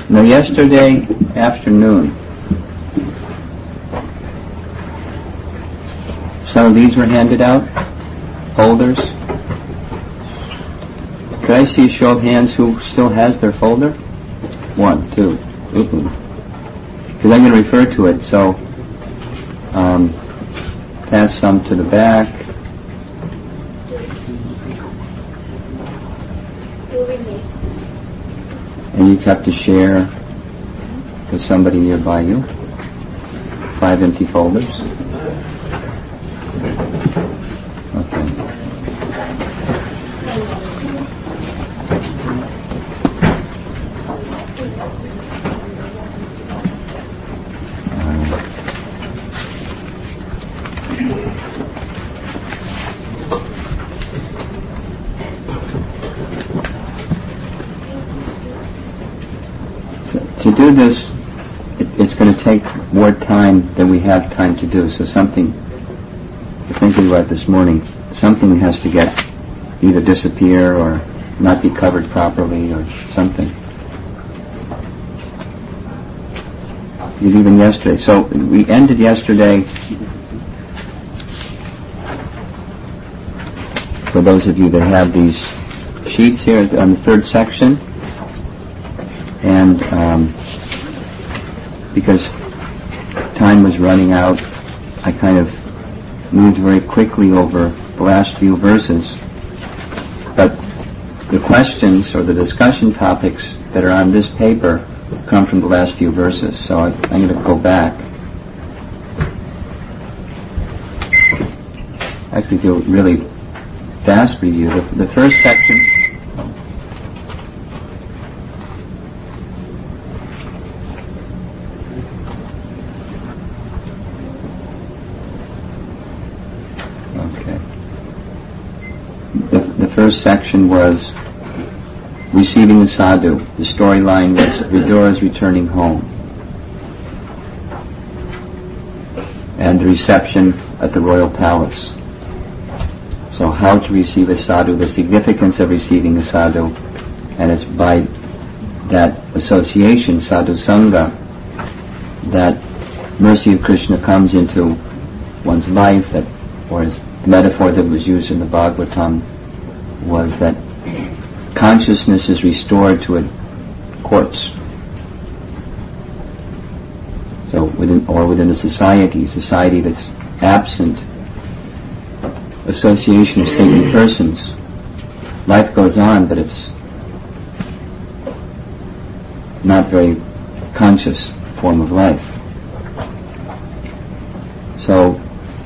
Now, yesterday afternoon, some of these were handed out, folders. Could I see a show of hands who still has their folder? 1, 2. Because I'm going to refer to it, so pass some to the back. And you have to share with somebody nearby you. 5 empty folders. Okay. To do this, it's going to take more time than we have time to do. So something, I was thinking about this morning, something has to get either disappear or not be covered properly or something. Even yesterday. So we ended yesterday, for those of you that have these sheets here on the third section, and because time was running out, I kind of moved very quickly over the last few verses. But the questions or the discussion topics that are on this paper come from the last few verses. So I'm going to go back. Actually do a really fast review. The first section. The first section was receiving the sadhu. The storyline was Vidura's returning home and the reception at the royal palace. So how to receive a sadhu, the significance of receiving a sadhu, and it's by that association, sadhu sangha, that mercy of Krishna comes into one's life, that, or as the metaphor that was used in the Bhagavatam was that consciousness is restored to a corpse. So within a society that's absent association of saintly persons, life goes on, but it's not very conscious form of life. So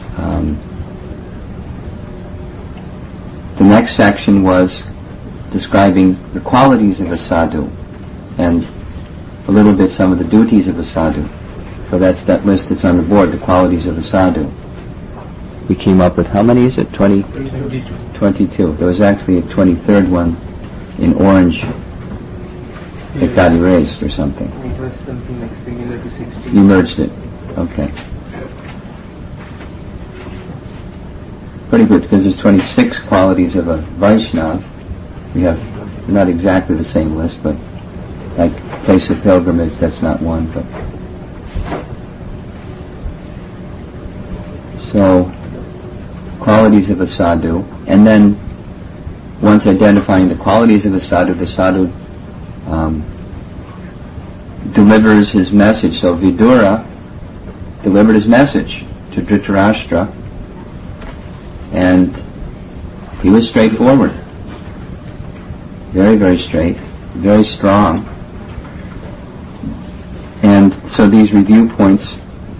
the next section was describing the qualities of a sadhu and a little bit some of the duties of a sadhu. So that's that list that's on the board, the qualities of a sadhu. We came up with, how many is it? 22. There was actually a 23rd one in orange that got erased or something. It was something like similar to 16. You merged it. Okay. Pretty good, because there's 26 qualities of a Vaishnava. We have not exactly the same list, but like place of pilgrimage, that's not one. But so qualities of a sadhu, and then once identifying the qualities of a sadhu, the sadhu delivers his message. So Vidura delivered his message to Dhritarashtra, and he was straightforward, very, very straight, very strong. And so these review points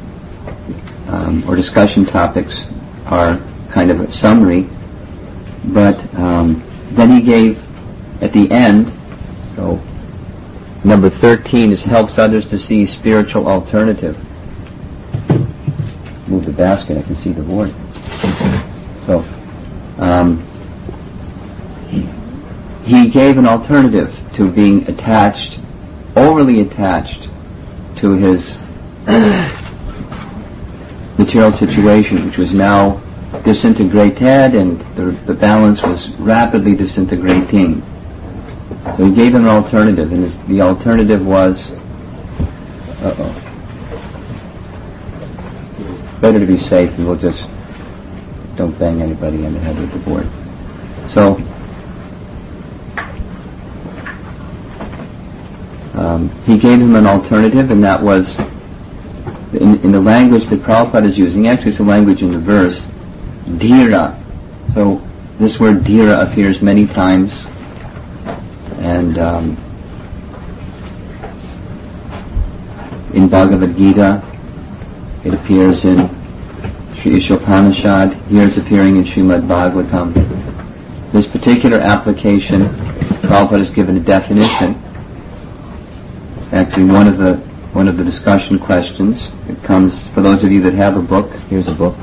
or discussion topics are kind of a summary, but then he gave at the end, so number 13 is helps others to see spiritual alternative. Move the basket, I can see the board. So he gave an alternative to being attached, overly attached to his material situation, which was now disintegrated, and the balance was rapidly disintegrating. So he gave him an alternative, and the alternative was, better to be safe, and we'll just don't bang anybody on the head with the board. So, he gave him an alternative, and that was, in the language that Prabhupada is using, actually it's a language in the verse, dhira. So, this word dhira appears many times, and in Bhagavad Gita, it appears in Sri Ishopanishad, here it's appearing in Srimad Bhagavatam. This particular application, Prabhupada has given a definition. Actually, one of the discussion questions, it comes, for those of you that have a book, here's a book.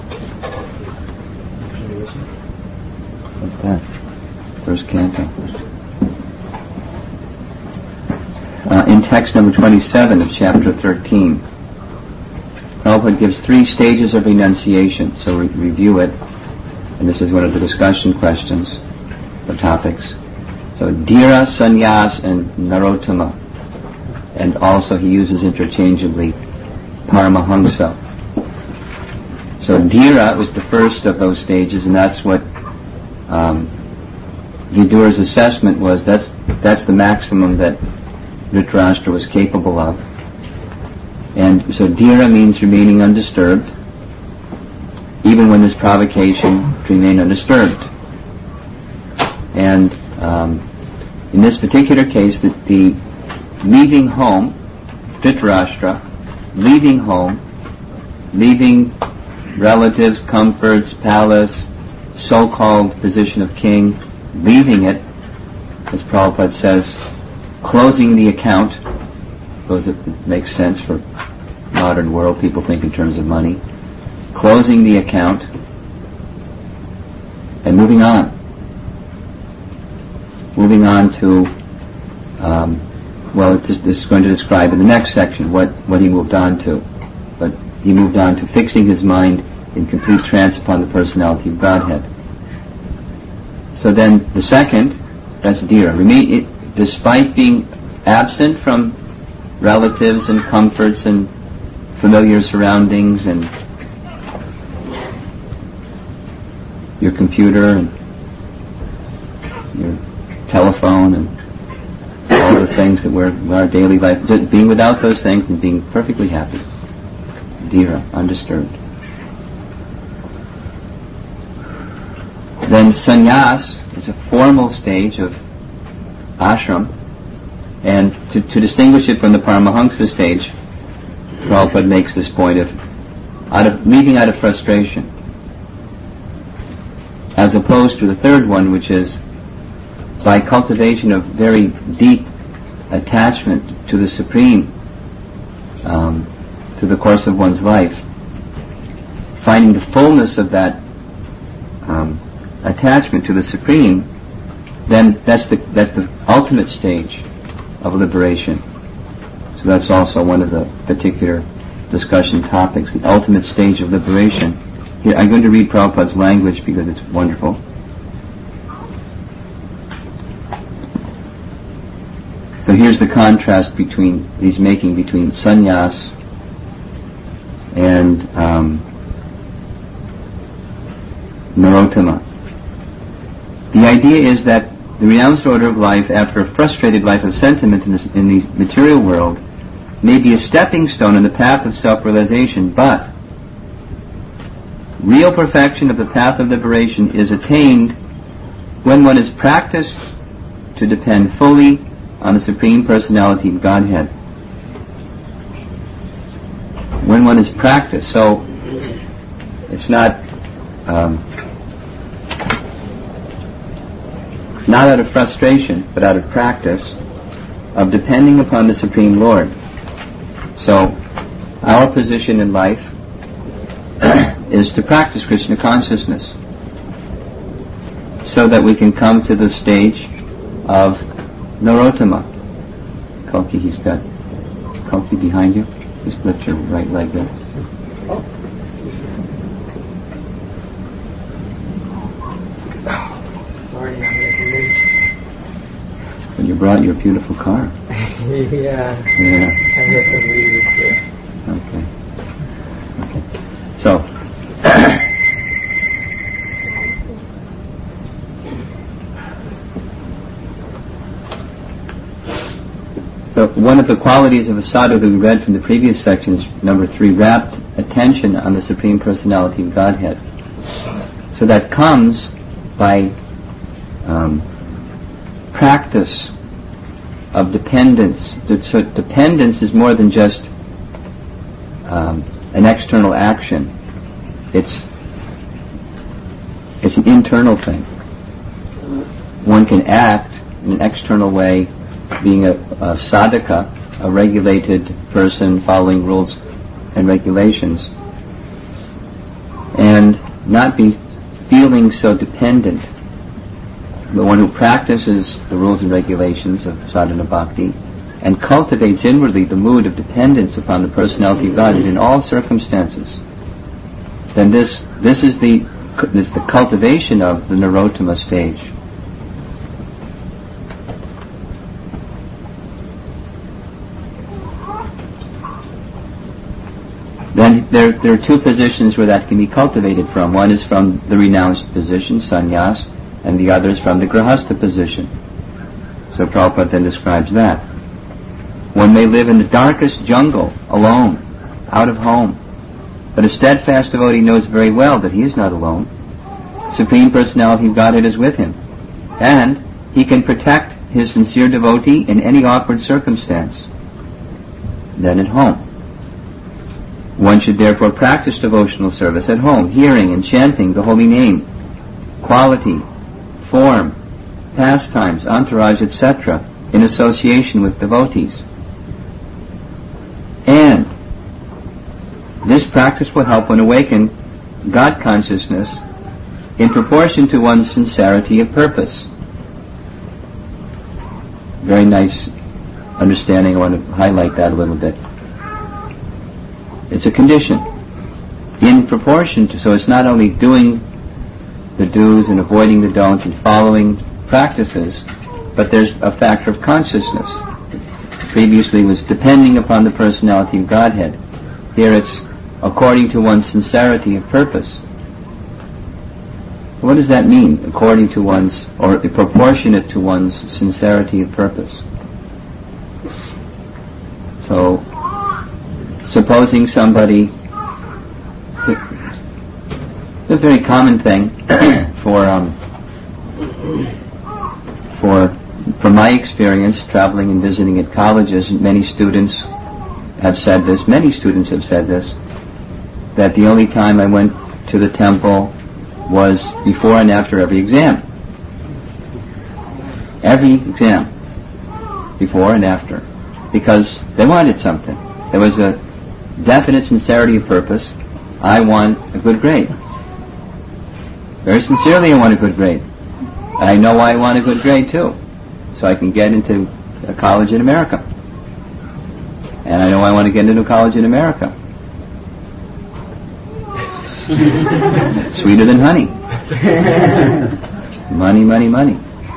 What's that? First canto. In text number 27 of chapter 13, Prabhupada gives 3 stages of renunciation, so review it, and this is one of the discussion questions or topics. So dhira, sannyas, and narottama, and also he uses interchangeably paramahamsa. So dhira was the first of those stages, and that's what Vidura's assessment was. That's the maximum that Dhritarashtra was capable of. And so dhira means remaining undisturbed, even when there's provocation to remain undisturbed. And in this particular case, the leaving home, Dhritarashtra, leaving home, leaving relatives, comforts, palace, so-called position of king, leaving it, as Prabhupada says, closing the account, because it makes sense for modern world, people think in terms of money, closing the account, and moving on to, this is going to describe in the next section what he moved on to. But he moved on to fixing his mind in complete trance upon the personality of Godhead. So then the second, that's dhira. Despite being absent from relatives and comforts and familiar surroundings and your computer and your telephone and all the things that we're our daily life, just being without those things and being perfectly happy. Dhira, undisturbed. Then sannyas is a formal stage of ashram, and to distinguish it from the Paramahamsa stage, Prabhupada makes this point of leaving out of frustration, as opposed to the third one, which is by cultivation of very deep attachment to the Supreme, through the course of one's life, finding the fullness of that attachment to the Supreme, then that's the ultimate stage of liberation. So that's also one of the particular discussion topics, the ultimate stage of liberation. Here, I'm going to read Prabhupada's language because it's wonderful. So here's the contrast he's making between sannyas and narottama. The idea is that the renounced order of life, after a frustrated life of sentiment in the material world, may be a stepping stone in the path of self-realization, but real perfection of the path of liberation is attained when one is practiced to depend fully on the Supreme Personality of Godhead. When one is practiced, so it's not out of frustration, but out of practice of depending upon the Supreme Lord. So, our position in life is to practice Krishna consciousness, so that we can come to the stage of narottama. Kalki, he's got Kalki behind you. Just lift your right leg there. But you brought your beautiful car. Yeah. Yeah. I got some music here. Okay. So, so one of the qualities of a sadhu that we read from the previous sections, number 3, rapt attention on the Supreme Personality of Godhead. So that comes by practice of dependence. So dependence is more than just an external action. It's an internal thing. One can act in an external way, being a sadhaka, a regulated person following rules and regulations, and not be feeling so dependent. The one who practices the rules and regulations of sadhana bhakti and cultivates inwardly the mood of dependence upon the personality of God in all circumstances, then this is the cultivation of the Narottama stage. Then there are two positions where that can be cultivated from. One is from the renounced position, sannyas, and the other is from the grihastha position. So Prabhupada then describes that. One may live in the darkest jungle, alone, out of home, but a steadfast devotee knows very well that he is not alone. Supreme Personality of Godhead is with him, and he can protect his sincere devotee in any awkward circumstance. Then at home. One should therefore practice devotional service at home, hearing and chanting the holy name, quality, form, pastimes, entourage, etc., in association with devotees. And this practice will help one awaken God consciousness in proportion to one's sincerity of purpose. Very nice understanding. I want to highlight that a little bit. It's a condition. In proportion to, so it's not only doing the do's and avoiding the don'ts and following practices, but there's a factor of consciousness. Previously was depending upon the personality of Godhead. Here it's according to one's sincerity of purpose. What does that mean? According to one's, or proportionate to one's sincerity of purpose. So, supposing somebody, it's a very common thing from my experience traveling and visiting at colleges, many students have said this, that the only time I went to the temple was before and after every exam. Every exam. Before and after. Because they wanted something. There was a definite sincerity of purpose. I want a good grade. Very sincerely I want a good grade. I know why I want a good grade too. So I can get into a college in America. And I know I want to get into a college in America. Sweeter than honey. Money, money, money.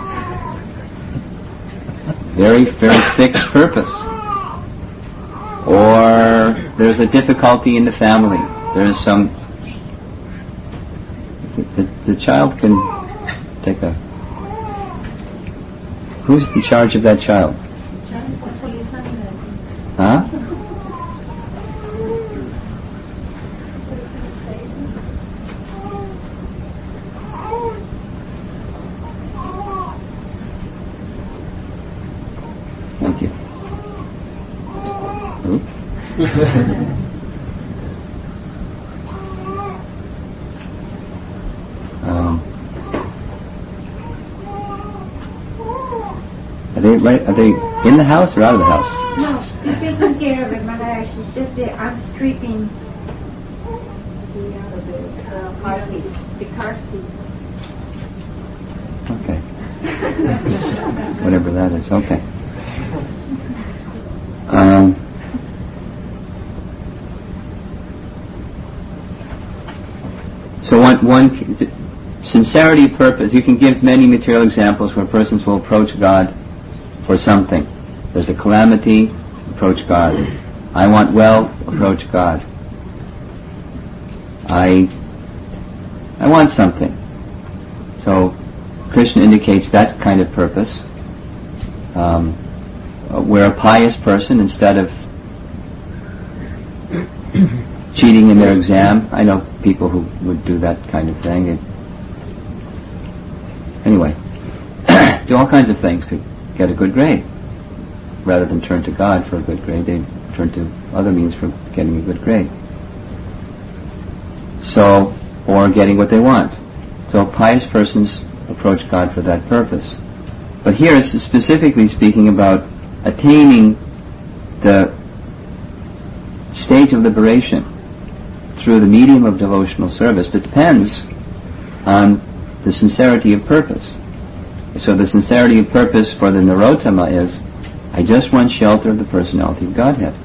Very, very fixed purpose. Or there's a difficulty in the family. There's some... The child can take a... Who's in charge of that child? Huh? Thank you. Oops. Are they in the house or out of the house? No, she's taking care of it, Mother. She's just there. I'm sweeping the car seat. Okay. Whatever that is. Okay. So one sincerity of purpose. You can give many material examples where persons will approach God for something. There's a calamity, approach God. I want wealth, approach God. I want something. So Krishna indicates that kind of purpose. Where a pious person, instead of cheating in their exam, I know people who would do that kind of thing. Anyway, do all kinds of things to get a good grade. Rather than turn to God for a good grade, they turn to other means for getting a good grade. So, or getting what they want. So pious persons approach God for that purpose. But here it's specifically speaking about attaining the stage of liberation through the medium of devotional service that depends on the sincerity of purpose. So the sincerity of purpose for the Narottama is, I just want shelter of the personality of Godhead.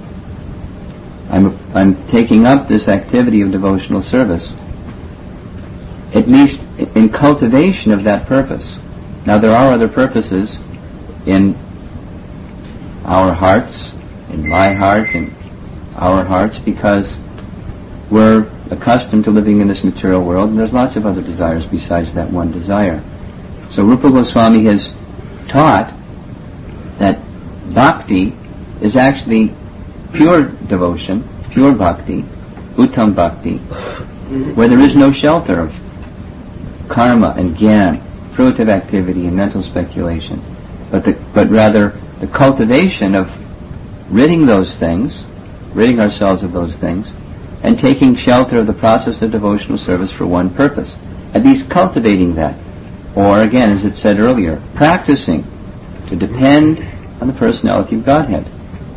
I'm taking up this activity of devotional service, at least in cultivation of that purpose. Now there are other purposes in our hearts, in my heart, in our hearts, because we're accustomed to living in this material world, and there's lots of other desires besides that one desire. So Rupa Goswami has taught that bhakti is actually pure devotion, pure bhakti, uttam bhakti, where there is no shelter of karma and gyan, fruitive activity and mental speculation, but rather the cultivation of ridding those things, ridding ourselves of those things, and taking shelter of the process of devotional service for one purpose. At least cultivating that. Or again, as it said earlier, practicing to depend on the personality of Godhead.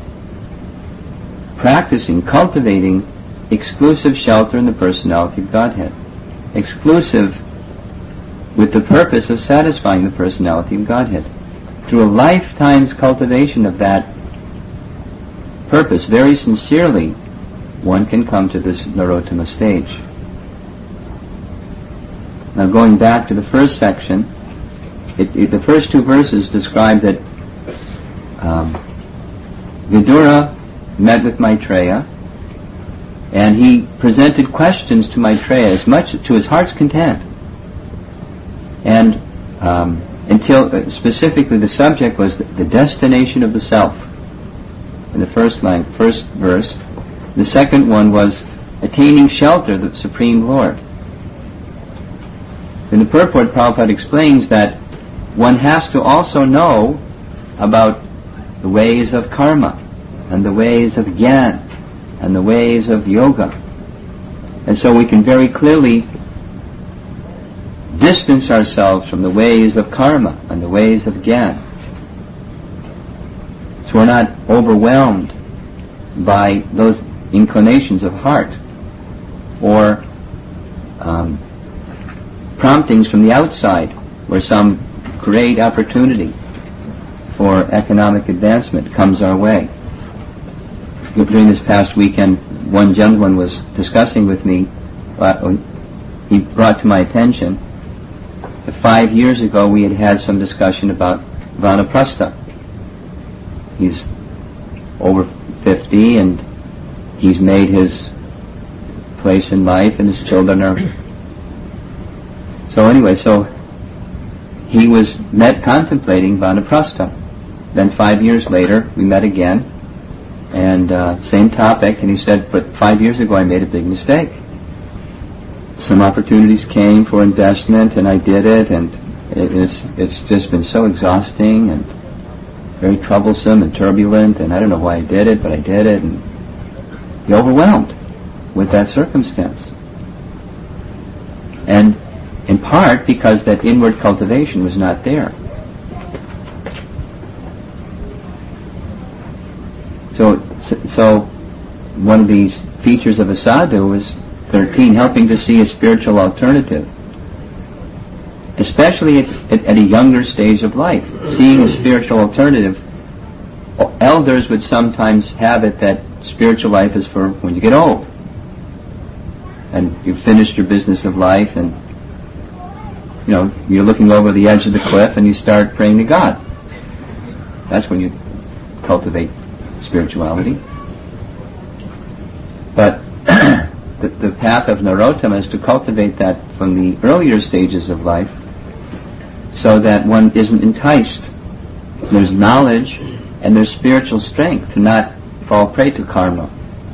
Practicing, cultivating exclusive shelter in the personality of Godhead. Exclusive with the purpose of satisfying the personality of Godhead. Through a lifetime's cultivation of that purpose, very sincerely, one can come to this Narottama stage. Now going back to the first section, the first two verses describe that Vidura met with Maitreya, and he presented questions to Maitreya as much to his heart's content. And until specifically the subject was the destination of the self in the first verse. The second one was attaining shelter of the Supreme Lord. In the purport, Prabhupada explains that one has to also know about the ways of karma and the ways of gyan and the ways of yoga. And so we can very clearly distance ourselves from the ways of karma and the ways of gyan. So we're not overwhelmed by those inclinations of heart or promptings from the outside where some great opportunity for economic advancement comes our way. During this past weekend, one gentleman was discussing with me, he brought to my attention that 5 years ago we had some discussion about Vanaprastha. He's over 50 and he's made his place in life and his children are... So anyway, he was contemplating Vanaprastha. Then 5 years later, we met again, and same topic, and he said, but 5 years ago I made a big mistake. Some opportunities came for investment, and I did it, and it's just been so exhausting and very troublesome and turbulent, and I don't know why I did it, but I did it, and you're overwhelmed with that circumstance. And in part because that inward cultivation was not there. So one of these features of a sadhu is 13, helping to see a spiritual alternative, especially at a younger stage of life. Seeing a spiritual alternative, elders would sometimes have it that spiritual life is for when you get old and you've finished your business of life, and you're looking over the edge of the cliff and you start praying to God. That's when you cultivate spirituality. But the path of Narottama is to cultivate that from the earlier stages of life, so that one isn't enticed. There's knowledge and there's spiritual strength to not fall prey to karma.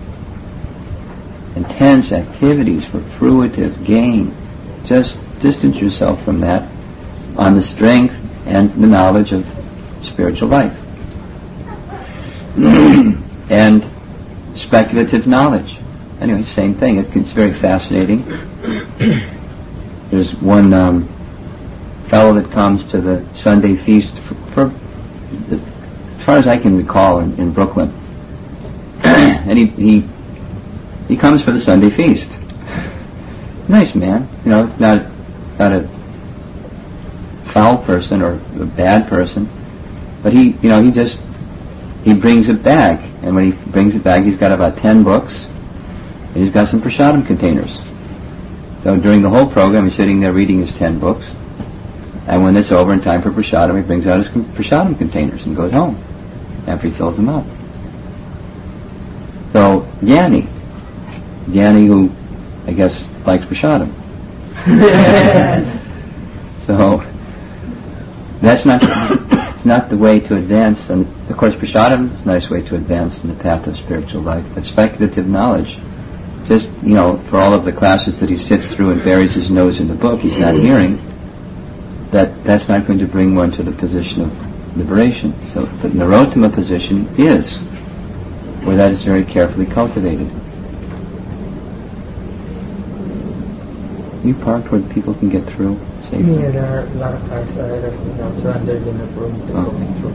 Intense activities for fruitive gain. Just distance yourself from that on the strength and the knowledge of spiritual life. And speculative knowledge. Anyway, same thing. It's very fascinating. There's one fellow that comes to the Sunday feast for as far as I can recall, in Brooklyn. And he comes for the Sunday feast. Nice man, not a foul person or a bad person, but he brings it back, and when he brings it back, he's got about 10 books, and he's got some prasadam containers. So during the whole program, he's sitting there reading his 10 books, and when it's over and time for prasadam, he brings out his prasadam containers and goes home after he fills them up. So Jnani who I guess likes prasadam. So that's not the way to advance. And of course, prasadam is a nice way to advance in the path of spiritual life. But speculative knowledge, just for all of the classes that he sits through and buries his nose in the book, he's not hearing. That's not going to bring one to the position of liberation. So the Narottama position is where that is very carefully cultivated. You parked where people can get through safely? Yeah, there are a lot of cars ahead of me now, so there's enough room to go through.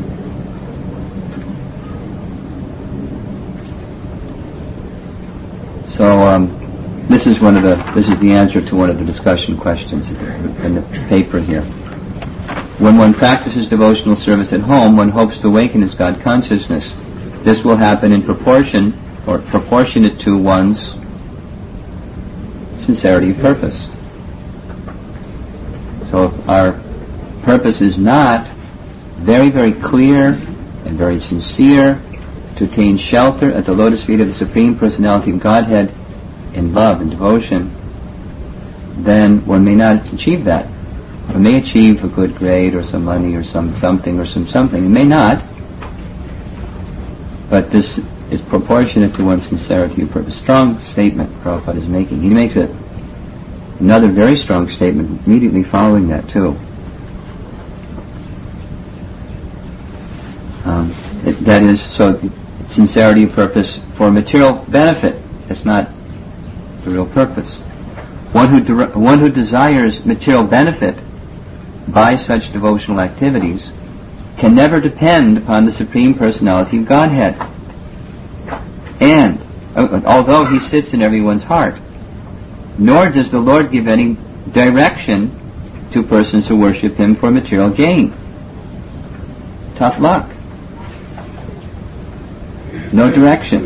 So this is the answer to one of the discussion questions in the paper here. When one practices devotional service at home, one hopes to awaken his God consciousness. This will happen in proportion or proportionate to one's sincerity of purpose. So if our purpose is not very, very clear and very sincere to attain shelter at the lotus feet of the Supreme Personality of Godhead in love and devotion, then one may not achieve that. One may achieve a good grade or some money or something. It may not, but this is proportionate to one's sincerity of purpose. Strong statement Prabhupada is making. He makes another very strong statement immediately following that too. That is, so sincerity of purpose for material benefit. It's not the real purpose. One who desires material benefit by such devotional activities can never depend upon the Supreme Personality of Godhead. And although he sits in everyone's heart, nor does the Lord give any direction to persons who worship him for material gain. Tough luck. No direction.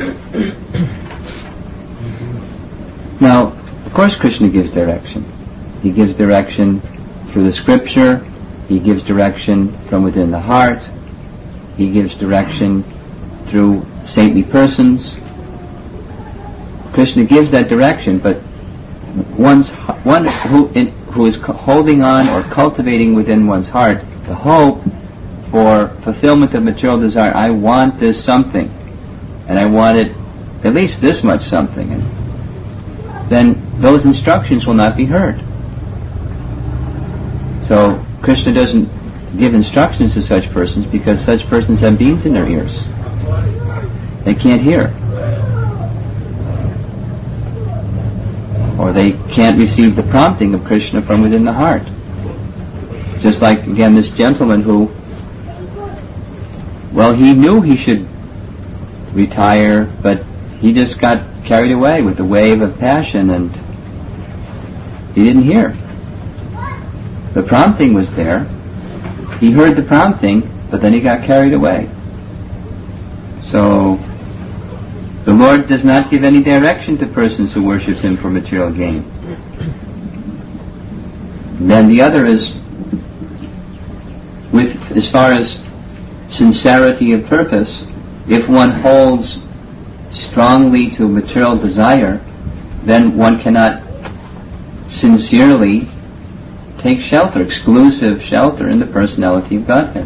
Now, of course Krishna gives direction. He gives direction through the scripture. He gives direction from within the heart. He gives direction through saintly persons. Krishna gives that direction, but one who is holding on or cultivating within one's heart the hope for fulfillment of material desire. I want this something, and I want it at least this much something, and then those instructions will not be heard. So Krishna doesn't give instructions to such persons because such persons have beans in their ears. They can't hear. Or they can't receive the prompting of Krishna from within the heart. Just like, again, this gentleman who, he knew he should retire, but he just got carried away with the wave of passion and he didn't hear. The prompting was there. He heard the prompting, but then he got carried away. So the Lord does not give any direction to persons who worship him for material gain. And then the other is, as far as sincerity of purpose, if one holds strongly to material desire, then one cannot sincerely take shelter, exclusive shelter in the personality of Godhead.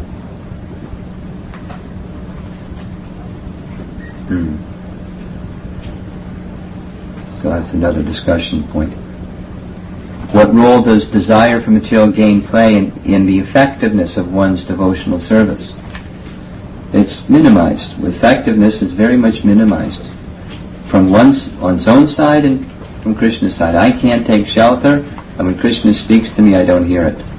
So that's another discussion point. What role does desire for material gain play in the effectiveness of one's devotional service? It's minimized. Effectiveness is very much minimized from one's own side and from Krishna's side. I can't take shelter, and when Krishna speaks to me, I don't hear it.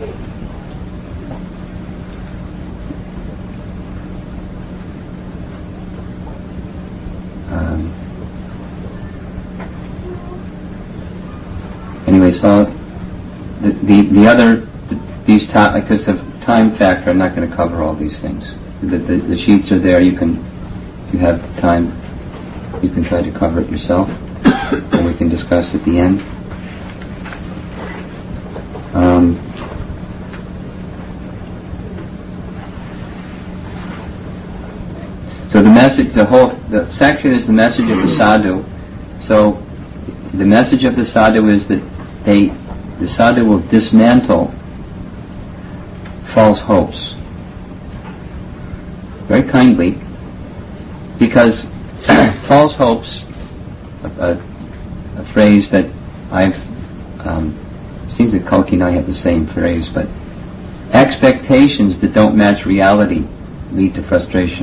Anyway, so the other, these because of time factor, I'm not going to cover all these things. The sheets are there. If you have time, you can try to cover it yourself, and we can discuss at the end. So the section is the message of the sadhu. So the message of the sadhu is that the sadhu will dismantle false hopes very kindly, because false hopes, a phrase that seems that Kalki and I have the same phrase, but expectations that don't match reality lead to frustration.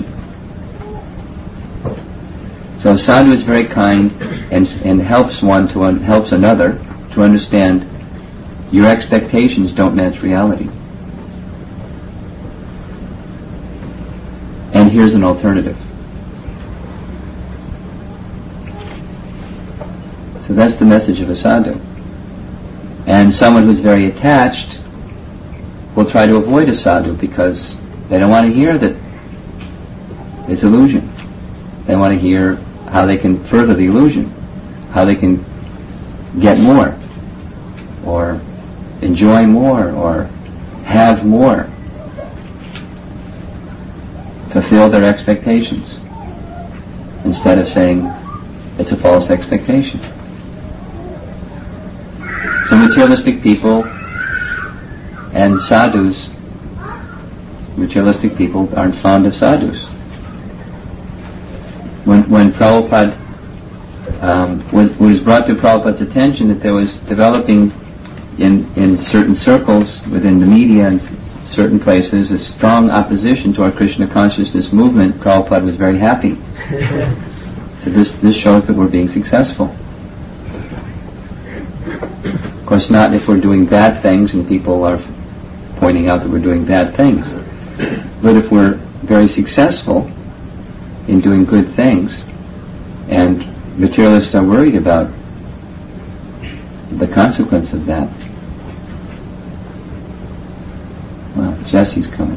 So sadhu is very kind and helps another to understand your expectations don't match reality. And here's an alternative. So that's the message of a sadhu. And someone who's very attached will try to avoid a sadhu because they don't want to hear that it's illusion. They want to hear how they can further the illusion, how they can get more, or enjoy more, or have more, fulfill their expectations, instead of saying it's a false expectation. So materialistic people and sadhus, materialistic people aren't fond of sadhus. When Prabhupada, was brought to Prabhupada's attention that there was developing in certain circles within the media and certain places a strong opposition to our Krishna consciousness movement, Prabhupada was very happy. So this shows that we're being successful. Of course, not if we're doing bad things and people are pointing out that we're doing bad things. But if we're very successful in doing good things, and materialists are worried about the consequence of that. Well, Jesse's coming.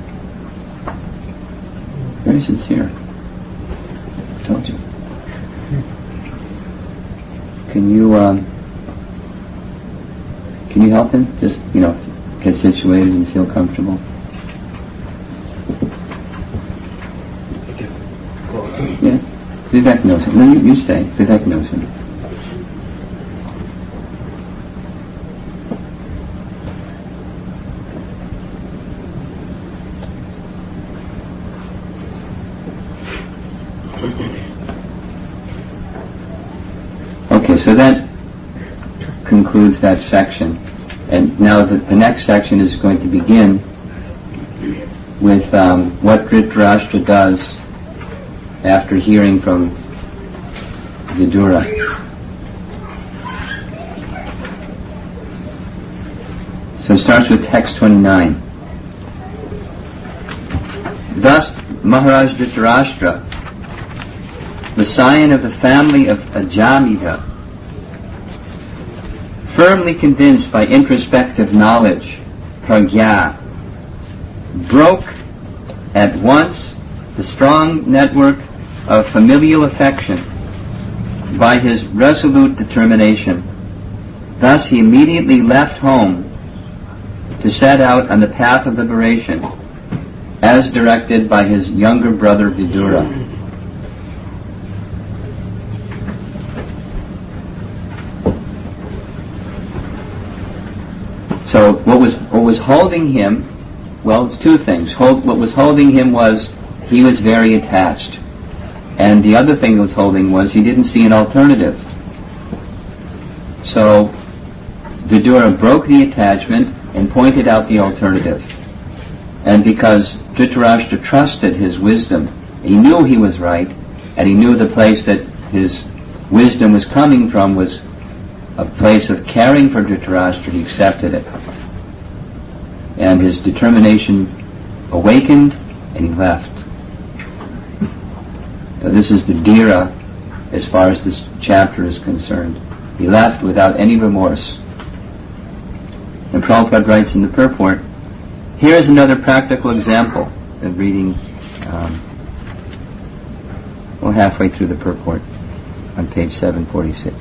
Very sincere. I told you. Can you help him? Just, get situated and feel comfortable. Yeah, Vivek knows him. No, you stay. Vivek knows him. Okay, so that concludes that section. And now the next section is going to begin with what Dhritarashtra does after hearing from Vidura. So it starts with text 29. Thus Maharaj Dhritarashtra, the scion of the family of Ajamita, firmly convinced by introspective knowledge, pragya, broke at once the strong network of familial affection by his resolute determination. Thus he immediately left home to set out on the path of liberation, as directed by his younger brother Vidura. So what was holding him, well, it's two things. What was holding him was he was very attached. And the other thing that was holding was he didn't see an alternative. So Vidura broke the attachment and pointed out the alternative. And because Dhritarashtra trusted his wisdom, he knew he was right, and he knew the place that his wisdom was coming from was a place of caring for Dhritarashtra, he accepted it. And his determination awakened, and he left. Now, this is the dhira as far as this chapter is concerned. He left without any remorse. And Prabhupada writes in the purport, here is another practical example of reading, halfway through the purport on page 746.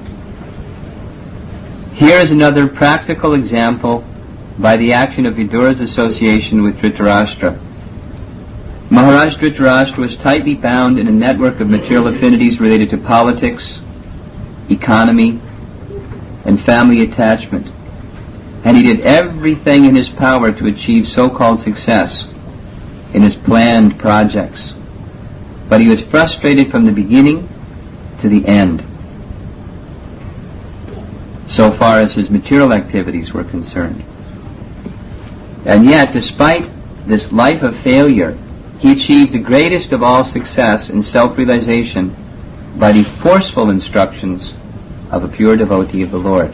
Here is another practical example by the action of Vidura's association with Dhritarashtra. Maharaj Dhritarashtra was tightly bound in a network of material affinities related to politics, economy, and family attachment. And he did everything in his power to achieve so-called success in his planned projects. But he was frustrated from the beginning to the end, so far as his material activities were concerned. And yet, despite this life of failure, he achieved the greatest of all success in self-realization by the forceful instructions of a pure devotee of the Lord.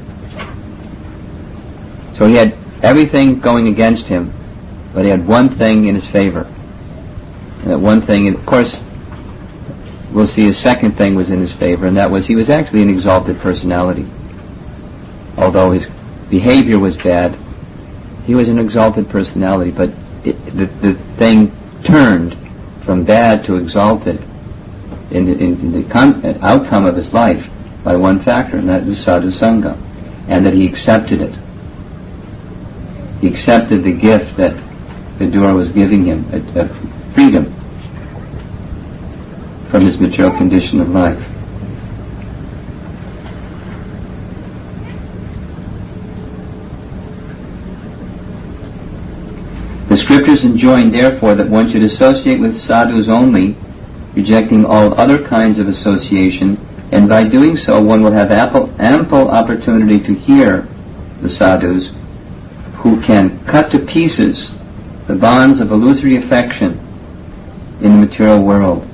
So he had everything going against him, but he had one thing in his favor. And that one thing, and of course, we'll see a second thing was in his favor, and that was he was actually an exalted personality. Although his behavior was bad, he was an exalted personality, but the thing turned from bad to exalted in the outcome of his life by one factor, and that was sadhu sangha, and that he accepted it. He accepted the gift that Vidura was giving him, freedom from his material condition of life. The scriptures enjoin, therefore, that one should associate with sadhus only, rejecting all other kinds of association, and by doing so one will have ample opportunity to hear the sadhus who can cut to pieces the bonds of illusory affection in the material world.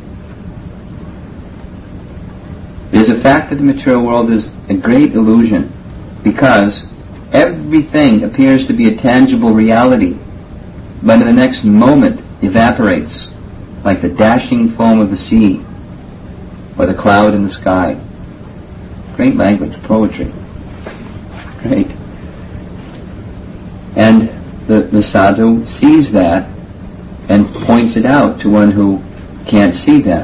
It is a fact that the material world is a great illusion, because everything appears to be a tangible reality, but in the next moment evaporates like the dashing foam of the sea or the cloud in the sky. Great language, poetry. Great. And the sadhu sees that and points it out to one who can't see that.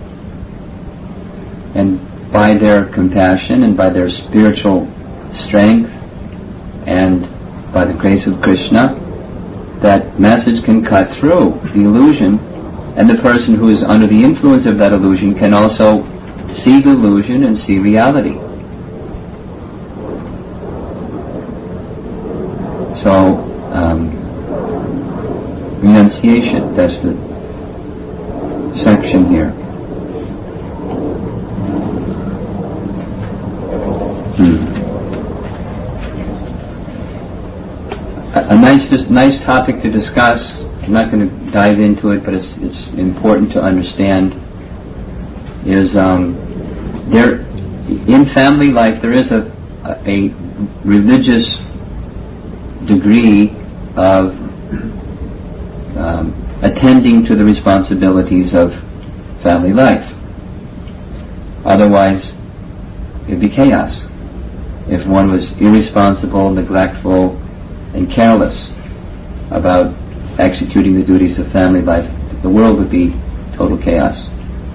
And by their compassion and by their spiritual strength and by the grace of Krishna, that message can cut through the illusion, and the person who is under the influence of that illusion can also see the illusion and see reality. So, renunciation, that's the section here. A nice topic to discuss. I'm not going to dive into it, but it's important to understand. Is there in family life there is a religious degree of attending to the responsibilities of family life. Otherwise, it would be chaos. If one was irresponsible, neglectful, and careless about executing the duties of family life, the world would be total chaos.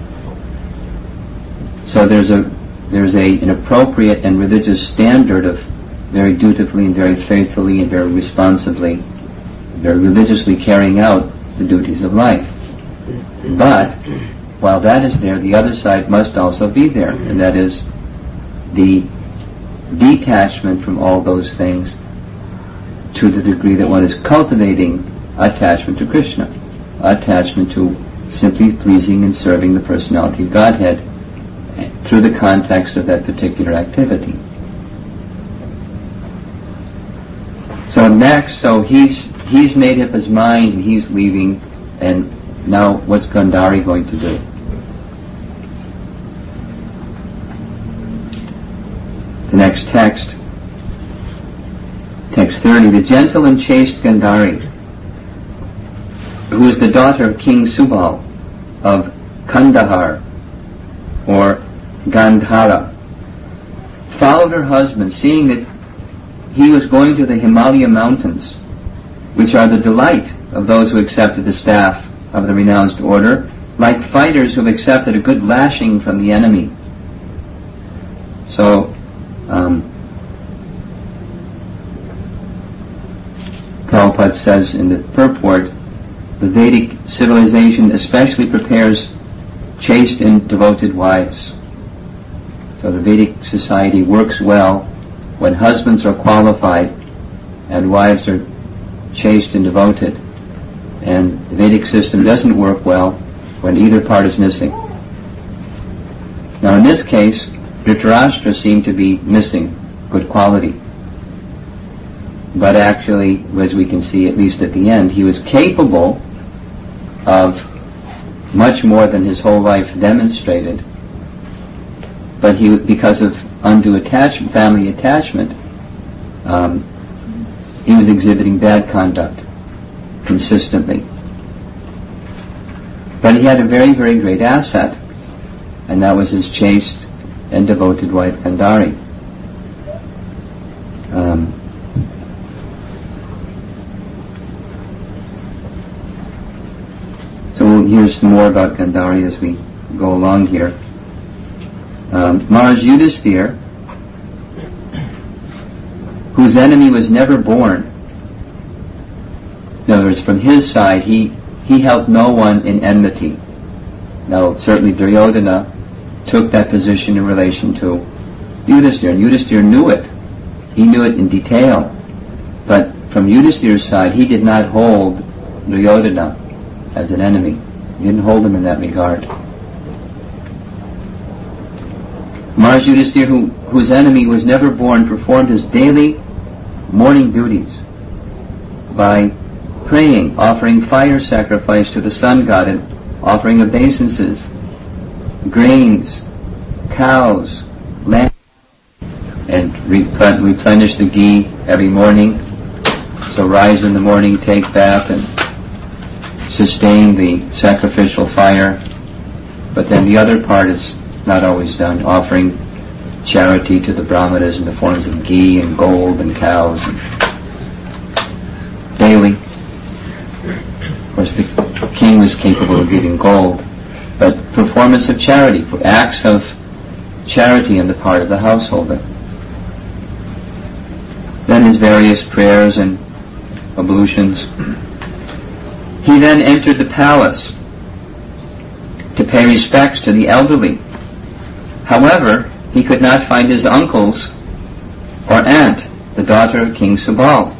So there's an appropriate and religious standard of very dutifully and very faithfully and very responsibly, very religiously carrying out the duties of life. But while that is there, the other side must also be there, and that is the detachment from all those things to the degree that one is cultivating attachment to Krishna, attachment to simply pleasing and serving the personality of Godhead through the context of that particular activity. So he's made up his mind and he's leaving, and now what's Gandhari going to do? The next text, text 30, the gentle and chaste Gandhari, who is the daughter of King Subal of Kandahar, or Gandhara, followed her husband, seeing that he was going to the Himalaya mountains, which are the delight of those who accepted the staff of the renounced order, like fighters who have accepted a good lashing from the enemy. So, Prabhupada says in the purport, the Vedic civilization especially prepares chaste and devoted wives. So the Vedic society works well when husbands are qualified and wives are chaste and devoted. And the Vedic system doesn't work well when either part is missing. Now in this case, Dhritarashtra seemed to be missing good quality. But actually, as we can see, at least at the end, he was capable of much more than his whole life demonstrated. But because of undue attachment, family attachment, he was exhibiting bad conduct consistently. But he had a very, very great asset, and that was his chaste and devoted wife Gandhari. So we'll hear some more about Gandhari as we go along here. Maharaj Yudhisthira, whose enemy was never born. In other words, from his side, he helped no one in enmity. Now, certainly Duryodhana took that position in relation to Yudhisthira, and Yudhisthira knew it. He knew it in detail. But from Yudhisthira's side, he did not hold Duryodhana as an enemy. He didn't hold him in that regard. Maharaj Yudhisthira, whose enemy was never born, performed his daily morning duties by praying, offering fire sacrifice to the sun god, and offering obeisances, grains, cows, land, and replenish the ghee every morning. So rise in the morning, take bath, and sustain the sacrificial fire. But then the other part is not always done, offering charity to the brahmanas in the forms of ghee and gold and cows, and daily. Of course, the king was capable of giving gold, but performance of charity, acts of charity on the part of the householder. Then his various prayers and ablutions. He then entered the palace to pay respects to the elderly. However, he could not find his uncles or aunt, the daughter of King Subal.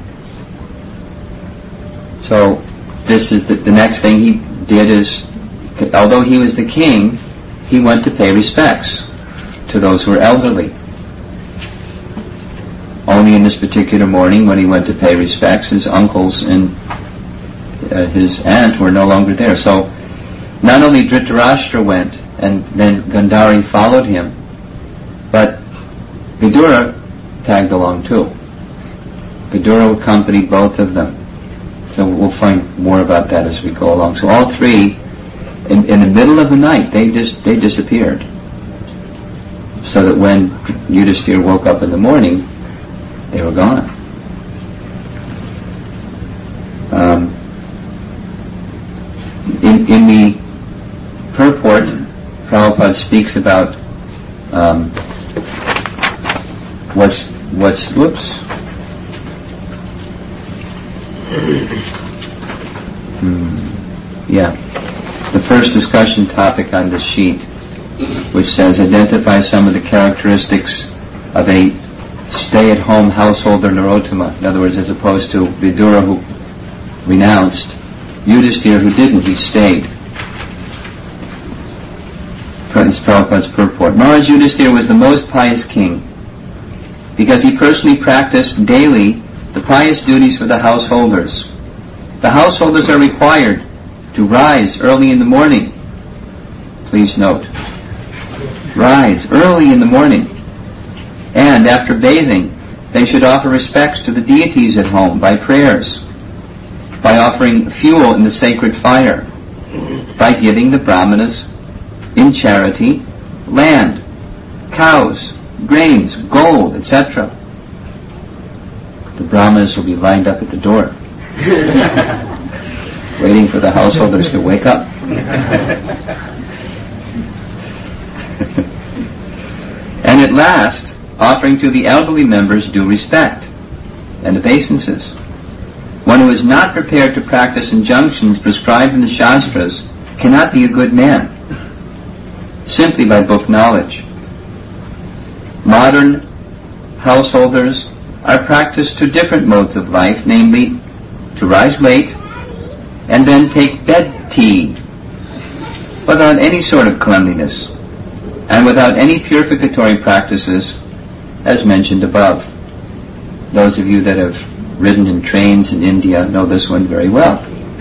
So this is the next thing he did is, although he was the king, he went to pay respects to those who were elderly. Only in this particular morning, when he went to pay respects, his uncles and his aunt were no longer there. So not only Dhritarashtra went, and then Gandhari followed him, but Vidura tagged along too. Vidura accompanied both of them. So we'll find more about that as we go along. So all three, in the middle of the night, they disappeared. So that when Yudhisthira woke up in the morning, they were gone. In the purport, Prabhupada speaks about Yeah. The first discussion topic on this sheet, which says identify some of the characteristics of a stay-at-home householder Narottama. In other words, as opposed to Vidura, who renounced, Yudhisthira, who didn't, he stayed. Prabhupada's purport. Maharaj Yudhisthira was the most pious king because he personally practiced daily the pious duties for the householders. The householders are required to rise early in the morning. Please note. Rise early in the morning. And after bathing, they should offer respects to the deities at home by prayers, by offering fuel in the sacred fire, by giving the brahmanas in charity land, cows, grains, gold, etc. The brahmanas will be lined up at the door, waiting for the householders to wake up. And at last, offering to the elderly members due respect and obeisances. One who is not prepared to practice injunctions prescribed in the Shastras cannot be a good man, simply by book knowledge. Modern householders are practiced to different modes of life, namely to rise late and then take bed tea without any sort of cleanliness and without any purificatory practices as mentioned above. Those of you that have ridden in trains in India know this one very well.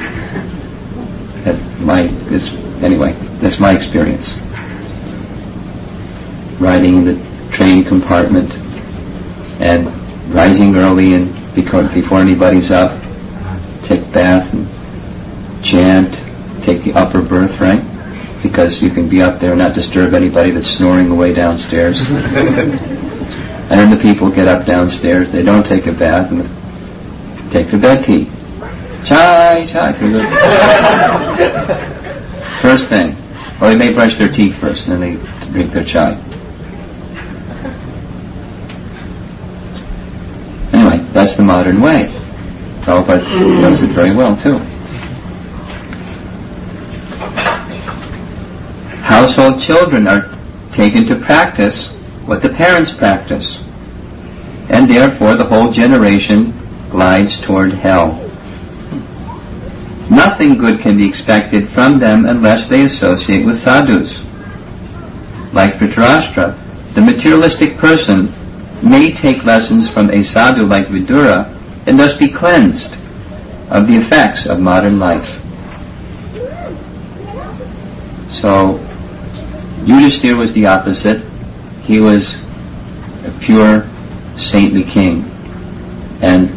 That's my experience. Riding in the train compartment and rising early and before anybody's up, take bath and chant, take the upper berth, right? Because you can be up there and not disturb anybody that's snoring away downstairs. And then the people get up downstairs, they don't take a bath and take the bed tea. Chai. First thing. Well, they may brush their teeth first and then they drink their chai. Anyway, that's the modern way. Prabhupada knows it very well too. Household children are taken to practice what the parents practice, and therefore the whole generation glides toward hell. Nothing good can be expected from them unless they associate with sadhus. Like Dhritarashtra, the materialistic person may take lessons from a sadhu like Vidura and thus be cleansed of the effects of modern life. So, Yudhisthira was the opposite. He was a pure, saintly king. And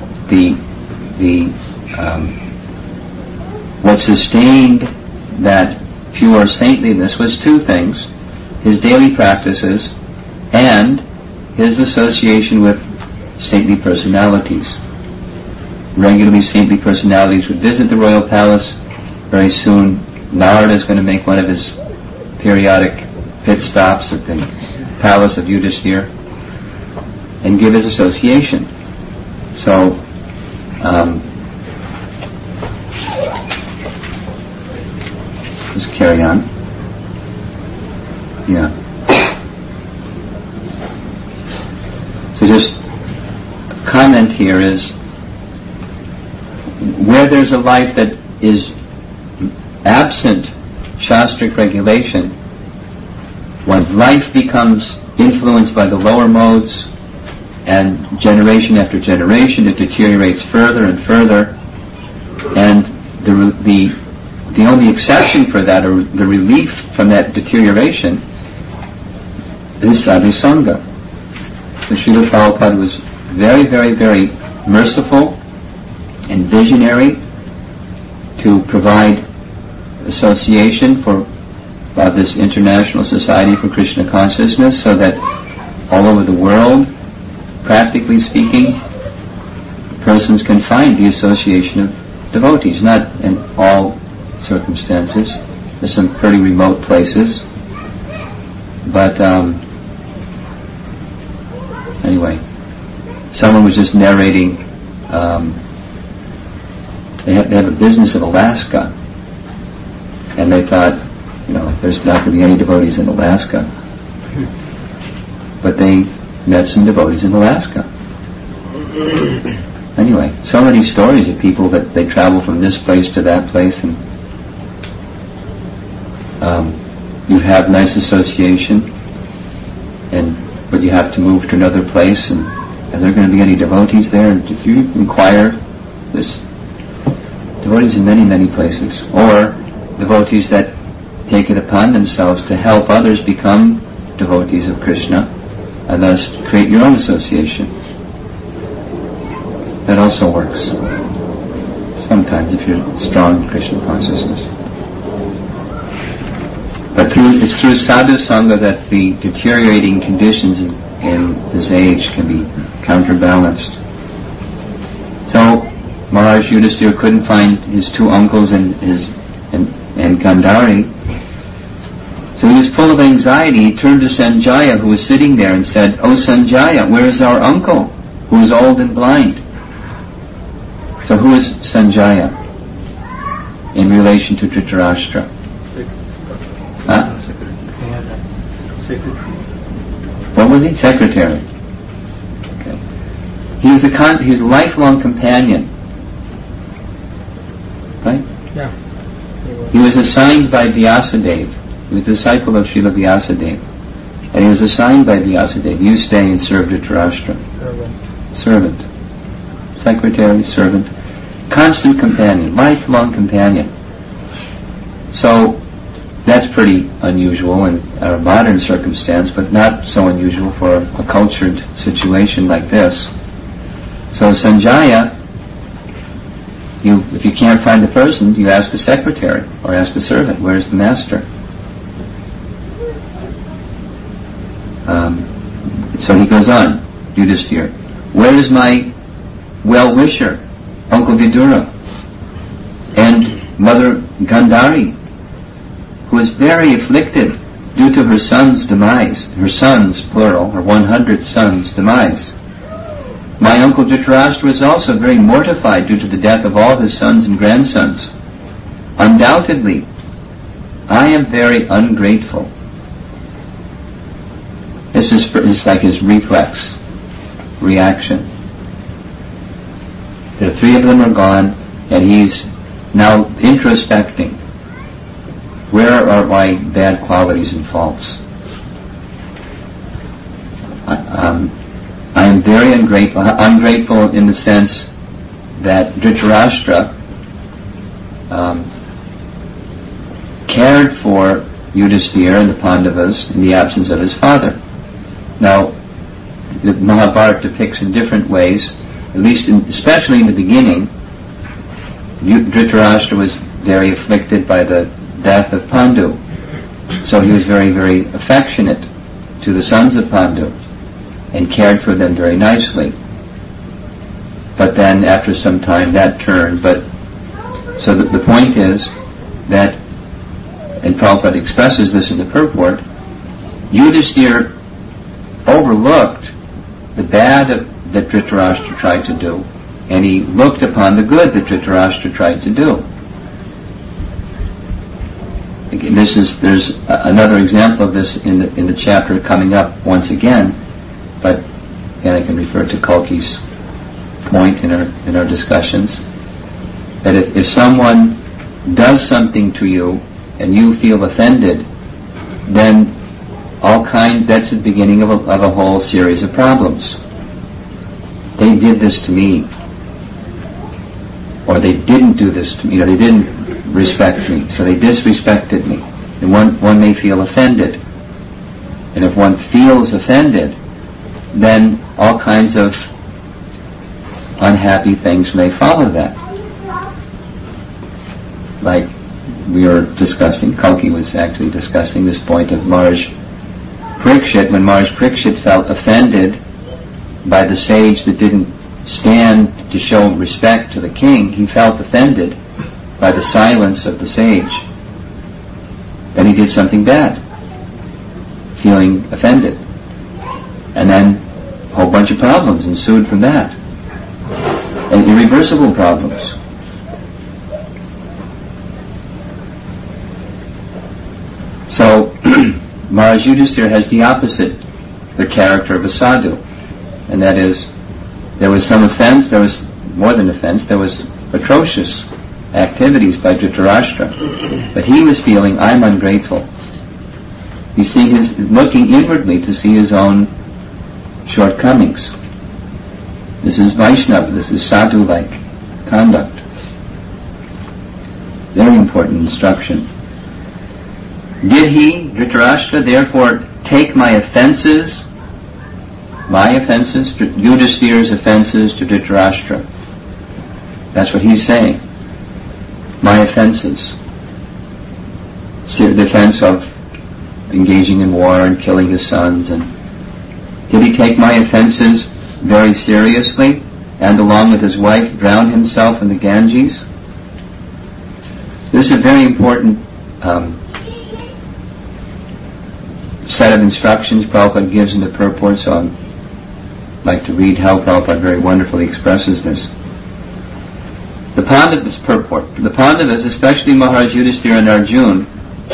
what sustained that pure saintliness was two things: his daily practices and his association with saintly personalities. Regularly, saintly personalities would visit the royal palace. Very soon, Narada is going to make one of his periodic pit stops at the palace of Yudhisthira and give his association. So, let's carry on. Yeah. So just a comment here is, where there's a life that is absent Shastric regulation, one's life becomes influenced by the lower modes, and generation after generation it deteriorates further and further, and the only exception for that, or the relief from that deterioration, is sadhu-sangha. So Srila Prabhupada was very, very, very merciful and visionary to provide association for this International Society for Krishna Consciousness, so that all over the world, practically speaking, persons can find the association of devotees. Not in all circumstances. There's some pretty remote places. But anyway, someone was just narrating, they have a business in Alaska, And they thought, there's not going to be any devotees in Alaska. But they met some devotees in Alaska. Anyway, so many stories of people that they travel from this place to that place, and you have nice association, but you have to move to another place, and are there going to be any devotees there? And if you inquire, there's devotees in many, many places, or devotees that take it upon themselves to help others become devotees of Krishna, and thus create your own association. That also works. Sometimes, if you're strong in Krishna consciousness. But it's through sadhu sangha that the deteriorating conditions in this age can be counterbalanced. So Maharaj Yudhisthira couldn't find his two uncles and Gandhari. So he was full of anxiety. He turned to Sanjaya, who was sitting there, and said, "Oh Sanjaya, where is our uncle, who is old and blind?" So who is Sanjaya in relation to Dhritarashtra? Huh? What was he? Secretary. Okay. He was a lifelong companion. Right? Yeah. He was assigned by Vyasadeva. He was a disciple of Srila Vyasadeva. And he was assigned by Vyasadeva. You stay and serve Dhritarashtra. Servant. Secretary, servant. Constant companion. Lifelong companion. So, that's pretty unusual in our modern circumstance, but not so unusual for a cultured situation like this. So Sanjaya, if you can't find the person, you ask the secretary or ask the servant, where's the master? So he goes on, Yudhisthira, where is my well-wisher, Uncle Vidura, and Mother Gandhari, who is very afflicted due to her son's demise, her sons, plural, her 100 sons' demise. My uncle Dhritarashtra was also very mortified due to the death of all his sons and grandsons. Undoubtedly, I am very ungrateful. This is like his reflex reaction. The three of them are gone, and he's now introspecting. Where are my bad qualities and faults? I am very ungrateful. Ungrateful in the sense that Dhritarashtra cared for Yudhisthira and the Pandavas in the absence of his father. Now, the Mahabharata depicts in different ways, at least especially in the beginning, Dhritarashtra was very afflicted by the death of Pandu. So he was very, very affectionate to the sons of Pandu and cared for them very nicely. But then after some time that turned. So the point is that, and Prabhupada expresses this in the purport, Yudhisthira overlooked the bad that Dhritarashtra tried to do, and he looked upon the good that Dhritarashtra tried to do. Again, there's another example of this in the chapter coming up once again, but again I can refer to Kalki's point in our discussions, that if someone does something to you and you feel offended, then that's the beginning of a whole series of problems. They did this to me, or they didn't do this to me, they didn't respect me, so they disrespected me. And one may feel offended. And if one feels offended, then all kinds of unhappy things may follow that. Like we were discussing, Kalki was actually discussing this point of Maharaj Parikshit. When Maharaj Parikshit felt offended by the sage that didn't stand to show respect to the king, he felt offended by the silence of the sage. Then he did something bad, feeling offended. And then a whole bunch of problems ensued from that. And irreversible problems. Maharaj Yudhisthira has the opposite, the character of a sadhu. And that is, there was some offense, there was more than offense, there was atrocious activities by Dhritarashtra. But he was feeling, I'm ungrateful. You see, he's looking inwardly to see his own shortcomings. This is Vaishnava, this is sadhu-like conduct. Very important instruction. Did he, Dhritarashtra, therefore take my offenses, Yudhisthira's offenses to Dhritarashtra? That's what he's saying. My offenses. The offense of engaging in war and killing his sons. And did he take my offenses very seriously, and along with his wife drown himself in the Ganges? This is a very important set of instructions Prabhupada gives in the purport, so I'd like to read how Prabhupada very wonderfully expresses this. The Pandavas purport. The Pandavas, especially Maharaj Yudhisthira and Arjuna,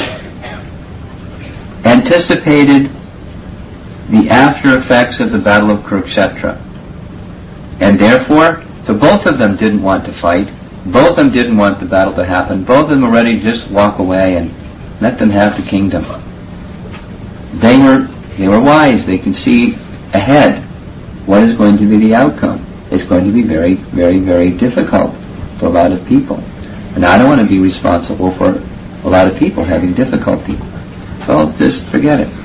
anticipated the after effects of the battle of Kurukshetra. And therefore, so both of them didn't want to fight, both of them didn't want the battle to happen, both of them were ready to just walk away and let them have the kingdom. They were wise, they could see ahead what is going to be the outcome. It's going to be very, very, very difficult for a lot of people. And I don't want to be responsible for a lot of people having difficulty. So just forget it.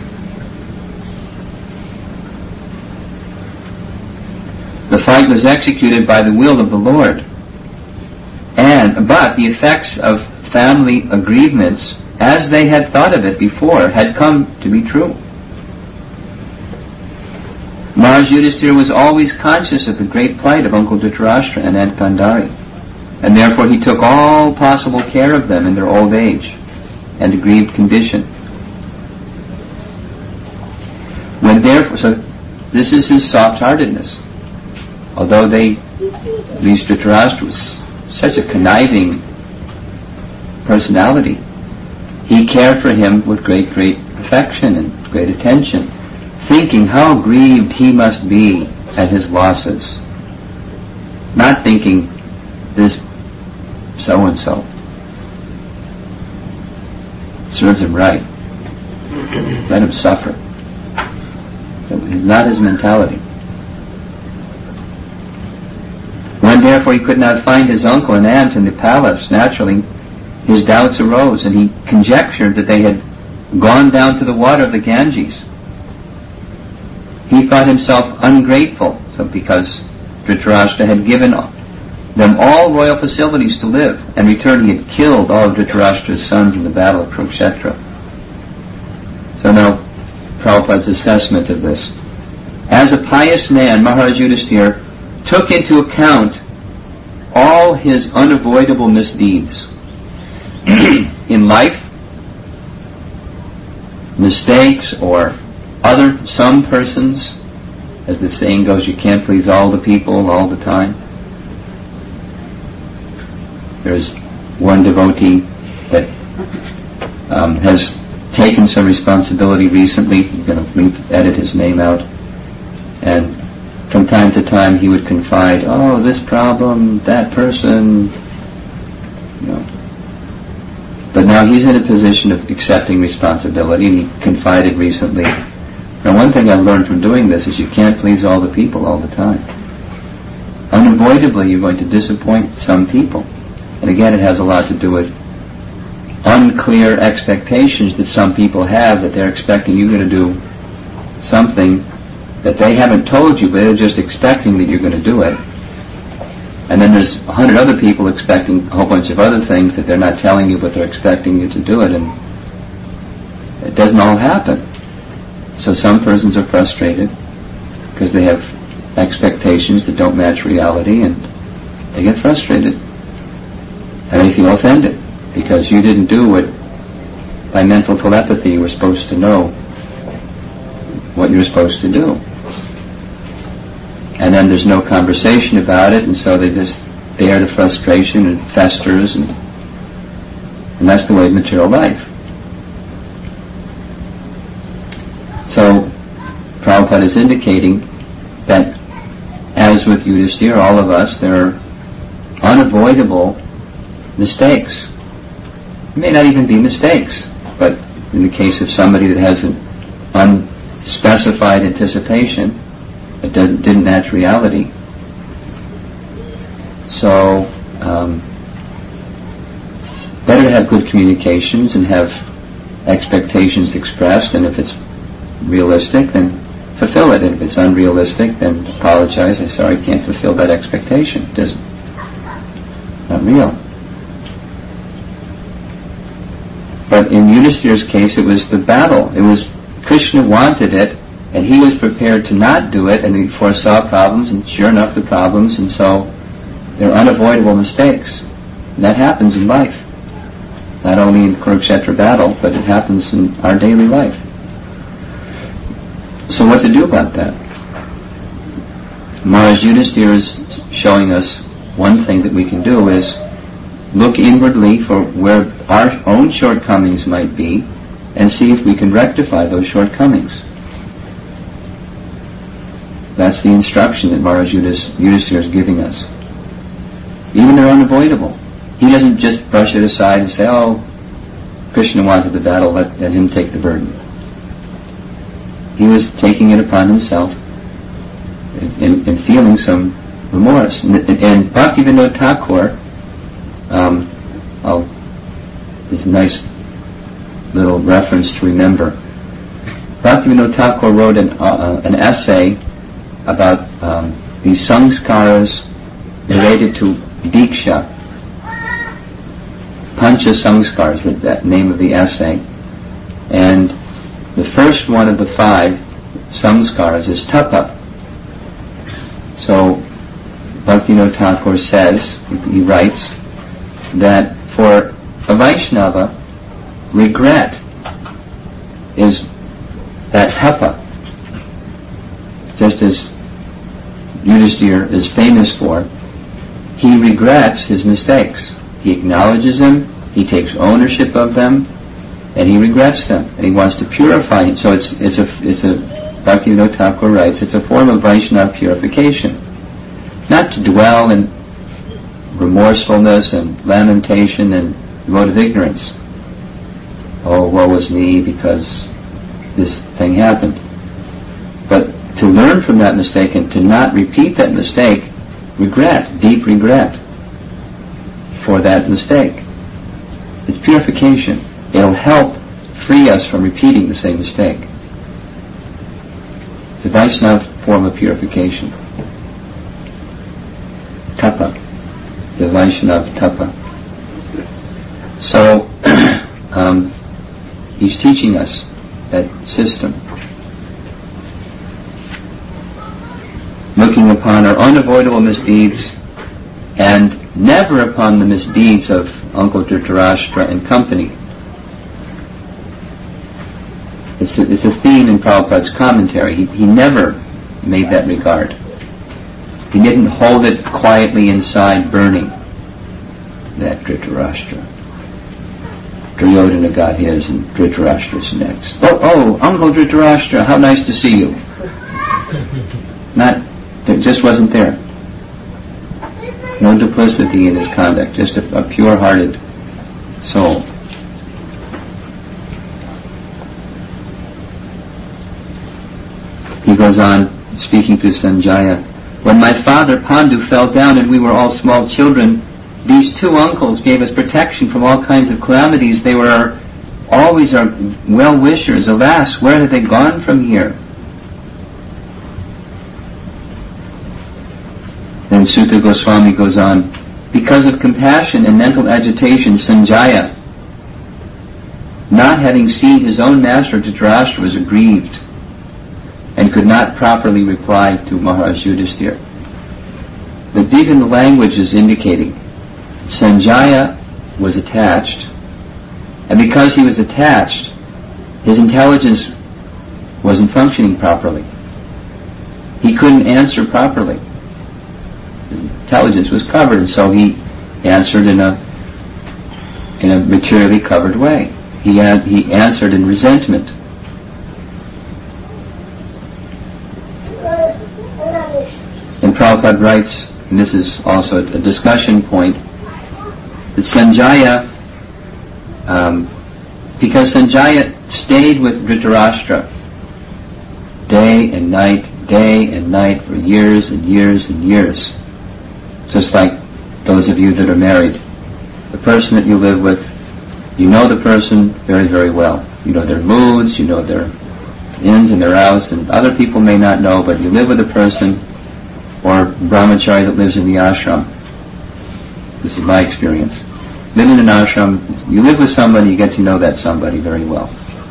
The fight was executed by the will of the Lord. But the effects of family aggrievements, as they had thought of it before, had come to be true. Maharaj Yudhisthira was always conscious of the great plight of Uncle Dhritarashtra and Aunt Gandhari, and therefore he took all possible care of them in their old age and aggrieved condition. So this is his soft-heartedness. Although at least Dhritarashtra was such a conniving personality, he cared for him with great, great affection and great attention, thinking how grieved he must be at his losses. Not thinking this so-and-so serves him right. Let him suffer. That was not his mentality. When therefore he could not find his uncle and aunt in the palace, naturally his doubts arose, and he conjectured that they had gone down to the water of the Ganges. He thought himself ungrateful, because Dhritarashtra had given them all royal facilities to live, and in return he had killed all of Dhritarashtra's sons in the battle of Kurukshetra. So now, Prabhupada's assessment of this. As a pious man, Maharaj Yudhisthira took into account all his unavoidable misdeeds in life, mistakes, or some persons, as the saying goes, you can't please all the people all the time. There's one devotee that has taken some responsibility recently. I'm going to edit his name out. And from time to time he would confide, this problem, that person, But now he's in a position of accepting responsibility, and he confided recently. Now, one thing I've learned from doing this is you can't please all the people all the time. Unavoidably, you're going to disappoint some people. And again, it has a lot to do with unclear expectations that some people have, that they're expecting you're going to do something that they haven't told you, but they're just expecting that you're going to do it. And then there's 100 other people expecting a whole bunch of other things that they're not telling you, but they're expecting you to do it, and it doesn't all happen. So some persons are frustrated because they have expectations that don't match reality, and they get frustrated. And they feel offended because you didn't do what, by mental telepathy, you were supposed to know what you're supposed to do. And then there's no conversation about it, and so they just bear the frustration and festers, and that's the way of material life. So Prabhupada is indicating that, as with Yudhisthira, all of us, there are unavoidable mistakes. It may not even be mistakes, but in the case of somebody that has an unspecified anticipation, it didn't match reality. So, better to have good communications and have expectations expressed, and if it's realistic, then fulfill it. And if it's unrealistic, then apologize. I'm sorry, I can't fulfill that expectation. It's not real. But in Yudhisthira's case, it was the battle. It was Krishna wanted it, and he was prepared to not do it, and he foresaw problems, and sure enough, the problems, and so they're unavoidable mistakes. And that happens in life. Not only in Kurukshetra battle, but it happens in our daily life. So what to do about that? Maharaj Yudhisthira is showing us one thing that we can do is look inwardly for where our own shortcomings might be and see if we can rectify those shortcomings. That's the instruction that Maharaj Yudhisthira is giving us. Even they're unavoidable. He doesn't just brush it aside and say, oh, Krishna wanted the battle, let him take the burden. He was taking it upon himself and feeling some remorse. And Bhaktivinoda Thakur, this nice little reference to remember. Bhaktivinoda Thakur wrote an essay about these samskaras related to Diksha. Pancha Samskars, that name of the essay. And the first one of the 5 samskaras is tapa. So Bhaktivinoda Thakur says, he writes, that for a Vaishnava, regret is that tapa. Just as Yudhisthira is famous for, he regrets his mistakes. He acknowledges them, he takes ownership of them, and he regrets them, and he wants to purify them. So it's a Bhaktivinoda Thakur writes, it's a form of Vaishnava purification. Not to dwell in remorsefulness and lamentation and mode of ignorance. Oh, woe is me because this thing happened. But to learn from that mistake and to not repeat that mistake, regret, deep regret for that mistake. It's purification. It'll help free us from repeating the same mistake. It's a Vaishnava form of purification. Tapa. It's a Vaishnava tapa. So, he's teaching us that system. Looking upon our unavoidable misdeeds and never upon the misdeeds of Uncle Dhritarashtra and company. It's a theme in Prabhupada's commentary. He never made that regard. He didn't hold it quietly inside burning. That Dhritarashtra. Duryodhana got his and Dhritarashtra's next. Oh, Uncle Dhritarashtra, how nice to see you. It just wasn't there. No duplicity in his conduct, just a pure-hearted soul. He goes on, speaking to Sanjaya, when my father Pandu fell down and we were all small children, these 2 uncles gave us protection from all kinds of calamities. They were always our well-wishers. Alas, where have they gone from here? Then Sutta Goswami goes on, because of compassion and mental agitation, Sanjaya, not having seen his own master Dhritarashtra, was aggrieved and could not properly reply to Maharaj Yudhisthira. The Divan language is indicating Sanjaya was attached, and because he was attached, his intelligence wasn't functioning properly. He couldn't answer properly. His intelligence was covered, and so he answered in a materially covered way. He answered in resentment. Prabhupada writes, and this is also a discussion point, that Sanjaya, because Sanjaya stayed with Dhritarashtra day and night for years and years and years. Just like those of you that are married. The person that you live with, you know the person very, very well. You know their moods, you know their ins and their outs, and other people may not know, but you live with a person, or brahmachari that lives in the ashram. This is my experience. Living in an ashram, you live with somebody, you get to know that somebody very well.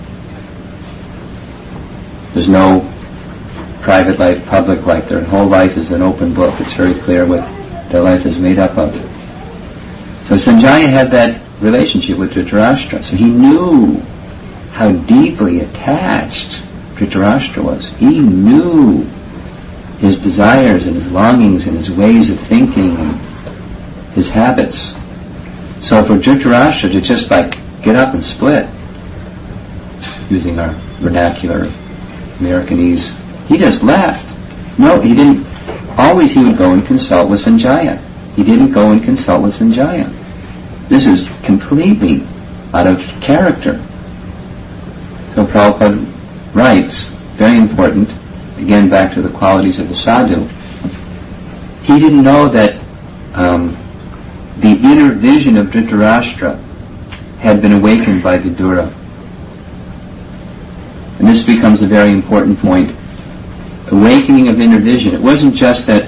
There's no private life, public life. Their whole life is an open book. It's very clear what their life is made up of. So Sanjaya had that relationship with Dhritarashtra. So he knew how deeply attached Dhritarashtra was. He knew his desires and his longings and his ways of thinking and his habits. So for Dhritarashtra to just like get up and split, using our vernacular Americanese, he just left. No, he didn't. Always he would go and consult with Sanjaya. He didn't go and consult with Sanjaya. This is completely out of character. So Prabhupada writes, very important, again back to the qualities of the sadhu, he didn't know that the inner vision of Dhritarashtra had been awakened by Vidura. And this becomes a very important point. Awakening of inner vision. It wasn't just that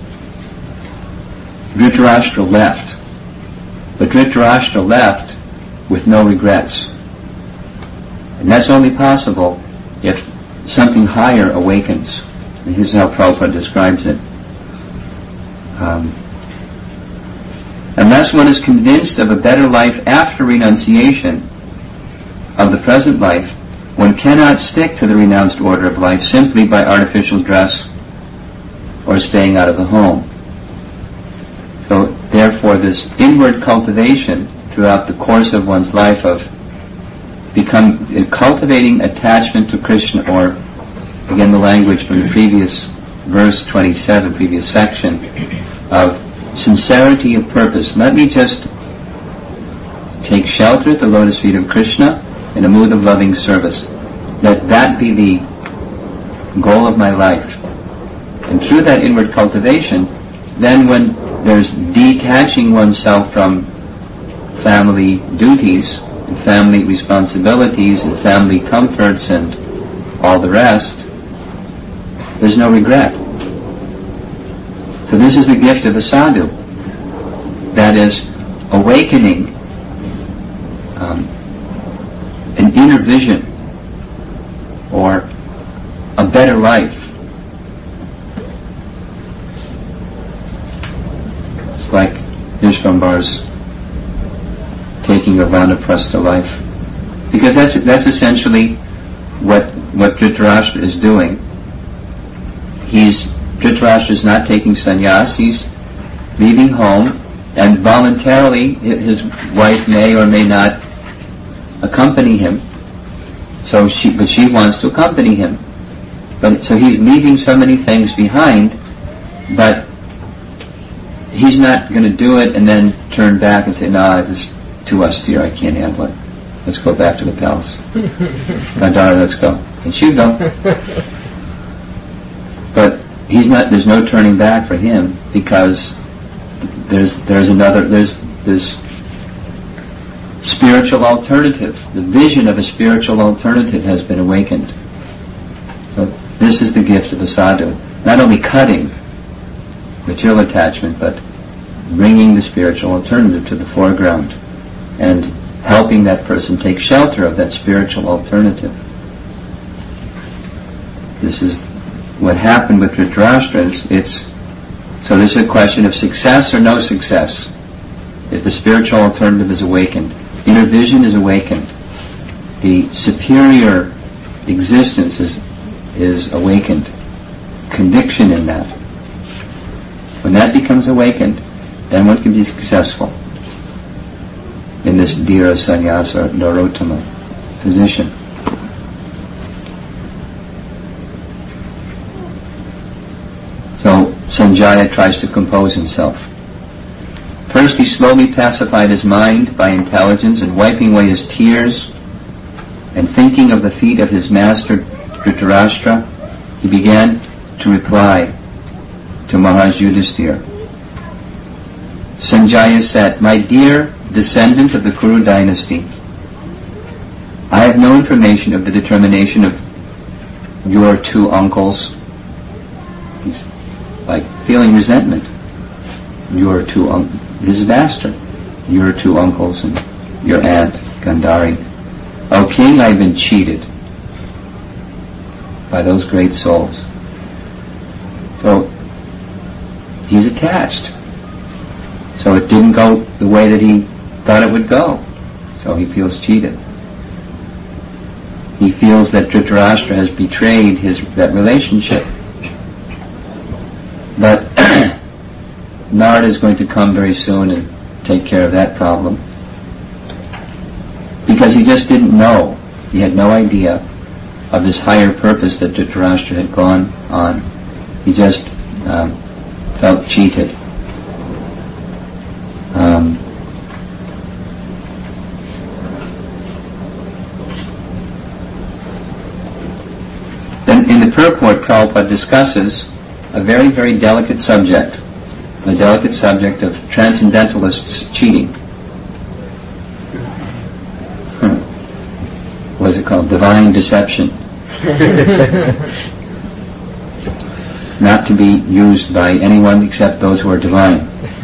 Dhritarashtra left, but Dhritarashtra left with no regrets. And that's only possible if something higher awakens. And here's how Prabhupada describes it. Unless one is convinced of a better life after renunciation of the present life, one cannot stick to the renounced order of life simply by artificial dress or staying out of the home. So therefore this inward cultivation throughout the course of one's life of cultivating attachment to Krishna, or again the language from the previous verse 27, previous section, of sincerity of purpose. Let me just take shelter at the lotus feet of Krishna in a mood of loving service. Let that be the goal of my life. And through that inward cultivation, then when there's detaching oneself from family duties and family responsibilities and family comforts and all the rest, there's no regret. So this is the gift of a sadhu. That is awakening an inner vision or a better life. It's like Vishvambar's taking a vanaprastha life. Because that's essentially what Dhritarashtra is doing. Dhritarashtra is not taking sannyas, he's leaving home, and voluntarily his wife may or may not accompany him. But she wants to accompany him. So he's leaving so many things behind, but he's not going to do it and then turn back and say, "No, this is too austere, I can't handle it. Let's go back to the palace. Gandhara, let's go." And she'll go. But there's no turning back for him, because there's this spiritual alternative. The vision of a spiritual alternative has been awakened. So this is the gift of a sadhu. Not only cutting material attachment, but bringing the spiritual alternative to the foreground and helping that person take shelter of that spiritual alternative. This is what happened with Dhritarashtra. So this is a question of success or no success. If the spiritual alternative is awakened, inner vision is awakened, the superior existence is awakened, conviction in that. When that becomes awakened, then one can be successful in this Dhira Sannyasa or Narottama position. So Sanjaya tries to compose himself. First, he slowly pacified his mind by intelligence and wiping away his tears and thinking of the feet of his master Dhritarashtra, he began to reply to Maharaj Yudhisthira. Sanjaya said, "My dear descendant of the Kuru dynasty, I have no information of the determination of your two uncles." He's like feeling resentment. Your two uncles, his master, your two uncles and your aunt Gandhari. O king, I've been cheated by those great souls. So he's attached. So it didn't go the way that he thought it would go. So he feels cheated. He feels that Dhritarashtra has betrayed that relationship. But Narada is going to come very soon and take care of that problem. Because he just didn't know. He had no idea of this higher purpose that Dhritarashtra had gone on. He just felt cheated. Then in the purport, Prabhupada discusses a very, very delicate subject, the delicate subject of transcendentalists cheating. What is it called? Divine deception. Not to be used by anyone except those who are divine.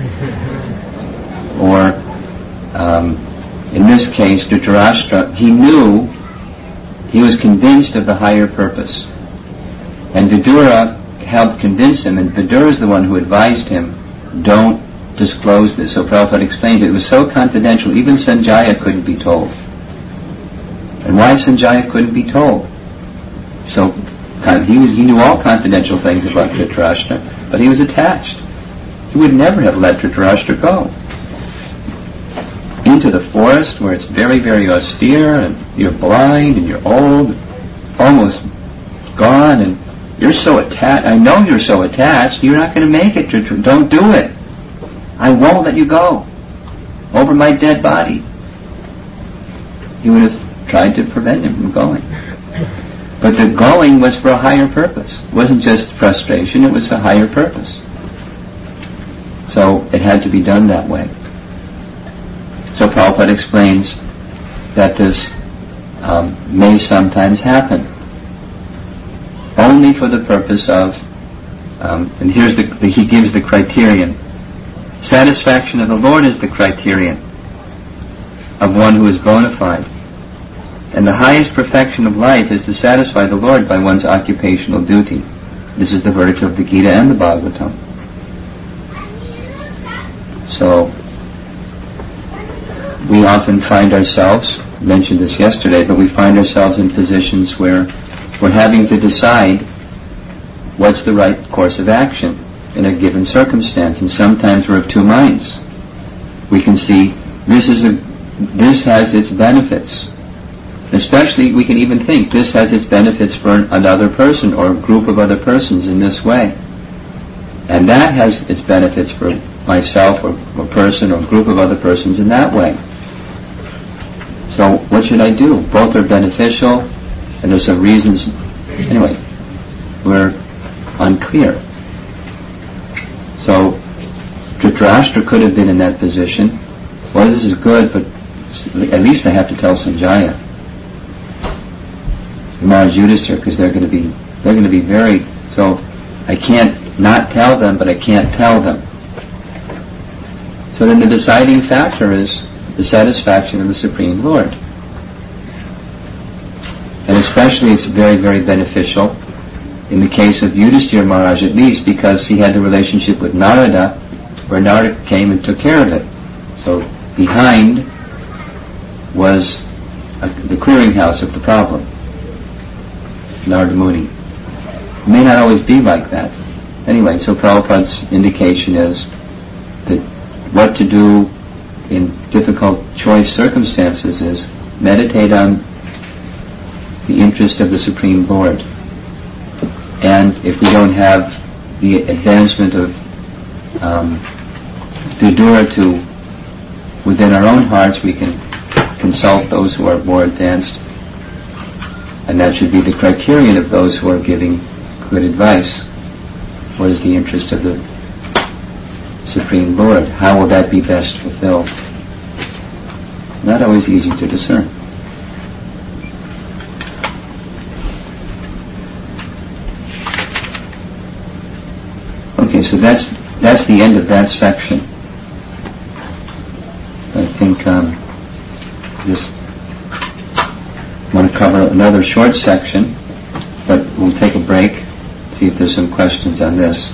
Or, in this case, Dhritarashtra, he was convinced of the higher purpose. And Vidura helped convince him, and Vidura is the one who advised him, don't disclose this. So Prabhupada explained it was so confidential, even Sanjaya couldn't be told. And why Sanjaya couldn't be told? So he knew all confidential things about Dhritarashtra, but he was attached. He would never have let Dhritarashtra go into the forest where it's very, very austere, and you're blind and you're old, almost gone, and you're so attached. I know you're so attached. You're not going to make it. Don't do it. I won't let you go over my dead body. He would have tried to prevent him from going. But the going was for a higher purpose. It wasn't just frustration, it was a higher purpose. So it had to be done that way. So Prabhupada explains that this may sometimes happen, only for the purpose of, and here's he gives the criterion. Satisfaction of the Lord is the criterion of one who is bona fide. And the highest perfection of life is to satisfy the Lord by one's occupational duty. This is the verdict of the Gita and the Bhagavatam. So, we often find ourselves, mentioned this yesterday, but we find ourselves in positions where we're having to decide what's the right course of action in a given circumstance, and sometimes we're of two minds. We can see this has its benefits. Especially, we can even think this has its benefits for another person or a group of other persons in this way. And that has its benefits for myself or a person or a group of other persons in that way. So what should I do? Both are beneficial, and there's some reasons. Anyway, we're unclear. So Dhritarashtra could have been in that position. Well, this is good, but at least I have to tell Sanjaya, Maharaj Yudhisthira, because they're going to be very. So I can't not tell them, but I can't tell them. So then the deciding factor is the satisfaction of the Supreme Lord. And especially it's very, very beneficial in the case of Yudhisthira Maharaj, at least, because he had the relationship with Narada, where Narada came and took care of it. So behind was the clearinghouse of the problem, Narada Muni. It may not always be like that. Anyway, so Prabhupada's indication is that what to do in difficult choice circumstances is meditate on the interest of the Supreme Lord. And if we don't have the advancement of Vidura to within our own hearts, we can consult those who are more advanced, and that should be the criterion of those who are giving good advice. What is the interest of the Supreme Lord? How will that be best fulfilled? Not always easy to discern. Okay, so that's the end of that section. I think just want to cover another short section, but we'll take a break, see if there's some questions on this.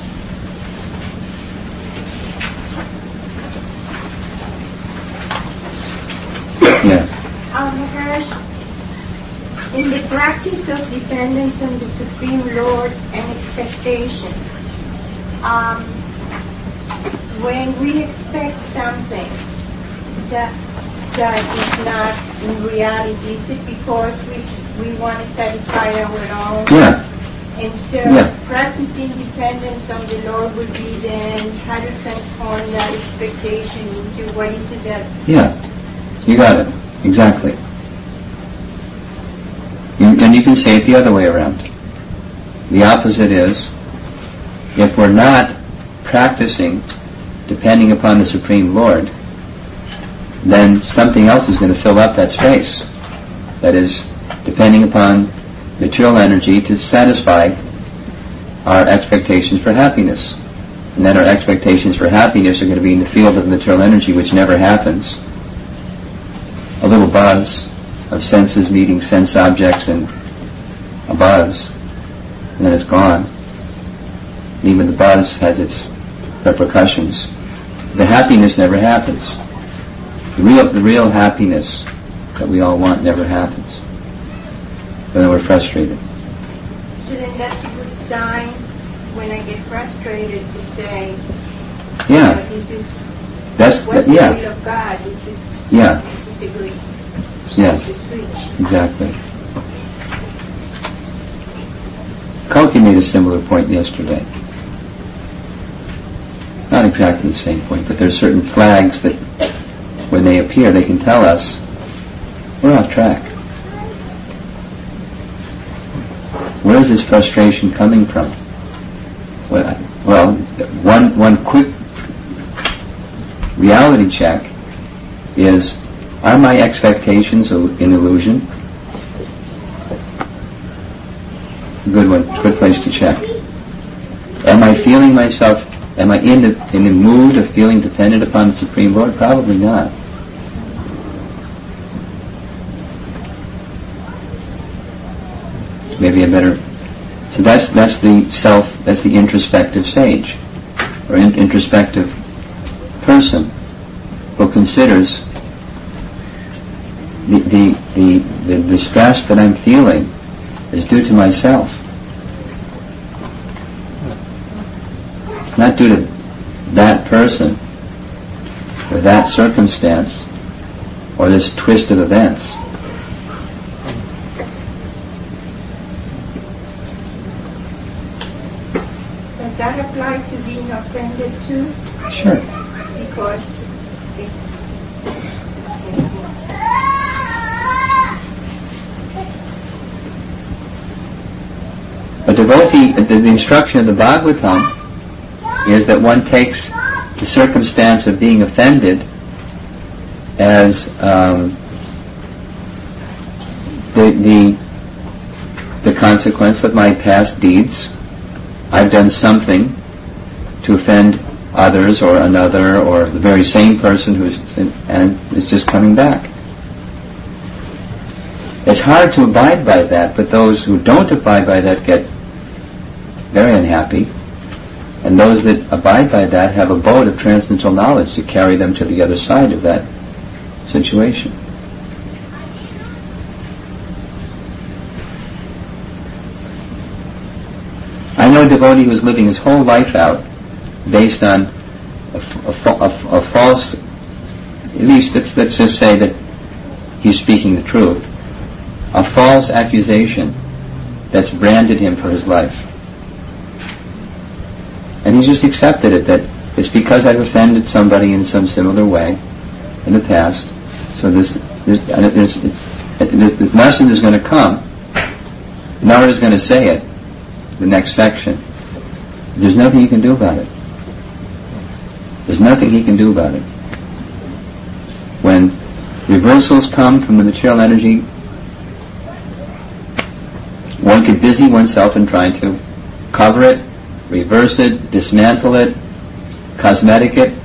Yes. Maharaj, in the practice of dependence on the Supreme Lord and expectation, when we expect something that is not in reality, is it because we want to satisfy our own? Yeah. And so practicing dependence on the Lord would be then how to transform that expectation into what is it that... Yeah. So you got it. Exactly. And you can say it the other way around. The opposite is, if we're not practicing depending upon the Supreme Lord, then something else is going to fill up that space. That is, depending upon material energy to satisfy our expectations for happiness. And then our expectations for happiness are going to be in the field of material energy, which never happens. A little buzz of senses meeting sense objects and a buzz, and then it's gone. And even the buzz has its repercussions. The happiness never happens. The real happiness that we all want never happens. Then we're frustrated. So then that's a good sign when I get frustrated to say, this is what's the will of God. This is a good switch. Exactly. Kalki made a similar point yesterday. Not exactly the same point, but there are certain flags that when they appear, they can tell us we're off track. Where is this frustration coming from? Well, one quick reality check is, are my expectations an illusion? Good one, good place to check. Am I feeling myself, am I in the mood of feeling dependent upon the Supreme Lord? Probably not. Maybe a better... So that's the introspective sage, or introspective person who considers the stress that I'm feeling is due to myself. It's not due to that person, or that circumstance, or this twist of events. Does that apply to being offended too? Sure. Because it's the same thing. A devotee, the instruction of the Bhagavatam is that one takes the circumstance of being offended as the consequence of my past deeds. I've done something to offend others or another or the very same person and it's just coming back. It's hard to abide by that, but those who don't abide by that get very unhappy, and those that abide by that have a boat of transcendental knowledge to carry them to the other side of that situation. I know a devotee who is living his whole life out based on a false, at least let's just say that he's speaking the truth, a false accusation that's branded him for his life. And he's just accepted it, that it's because I've offended somebody in some similar way in the past. So the lesson is going to come. Nara is going to say it, the next section. There's nothing he can do about it. There's nothing he can do about it. When reversals come from the material energy, one could busy oneself in trying to cover it, reverse it, dismantle it, cosmetic it,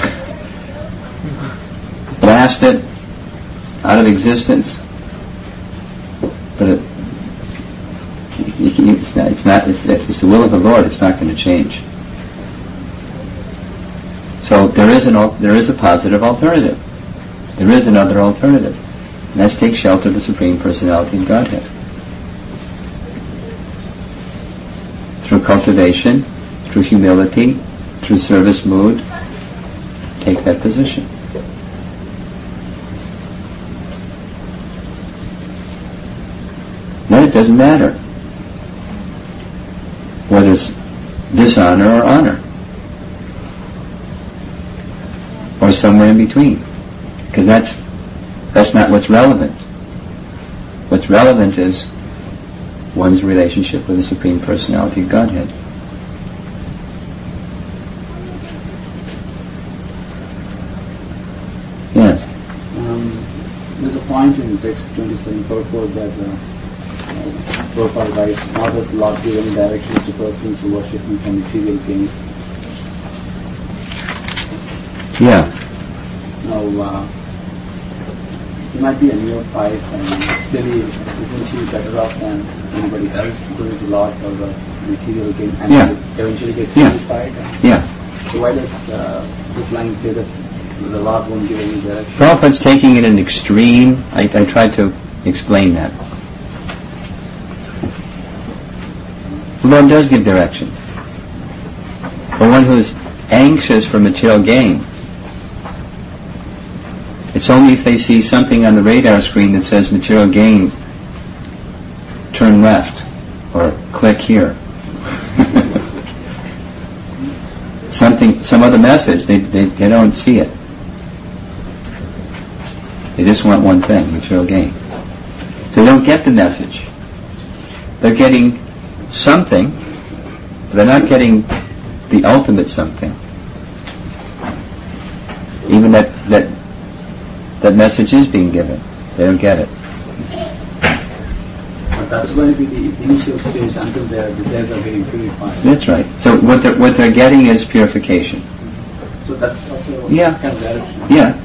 blast it out of existence. But if it's the will of the Lord, it's not going to change. So there is a positive alternative. There is another alternative. And that's take shelter of the Supreme Personality of Godhead. Through cultivation, through humility, through service mood, take that position. Then it doesn't matter whether it's dishonor or honor, or somewhere in between, because that's not what's relevant. What's relevant is one's relationship with the Supreme Personality of Godhead. Yes. There's a point in text 27:4 that Prabhupada writes, "Now does the Lord give any directions to persons who worship Him for material gain?" Yeah. Now, he might be a neophyte and still isn't he better off than anybody else going to the Lord for the material gain and eventually get purified? Yeah. So why does this line say that the Lord won't give any direction? Prabhupada's taking it an extreme. I tried to explain that. The Lord does give direction. For one who is anxious for material gain, it's only if they see something on the radar screen that says material gain, turn left, or click here. Some other message, they don't see it. They just want one thing, material gain. So they don't get the message. They're getting something, but they're not getting the ultimate something. Even that message is being given. They don't get it. But that's going to be the initial stage until their desires are getting purified. That's right. So what they're getting is purification. So that's also Yeah. kind of direction. Yeah.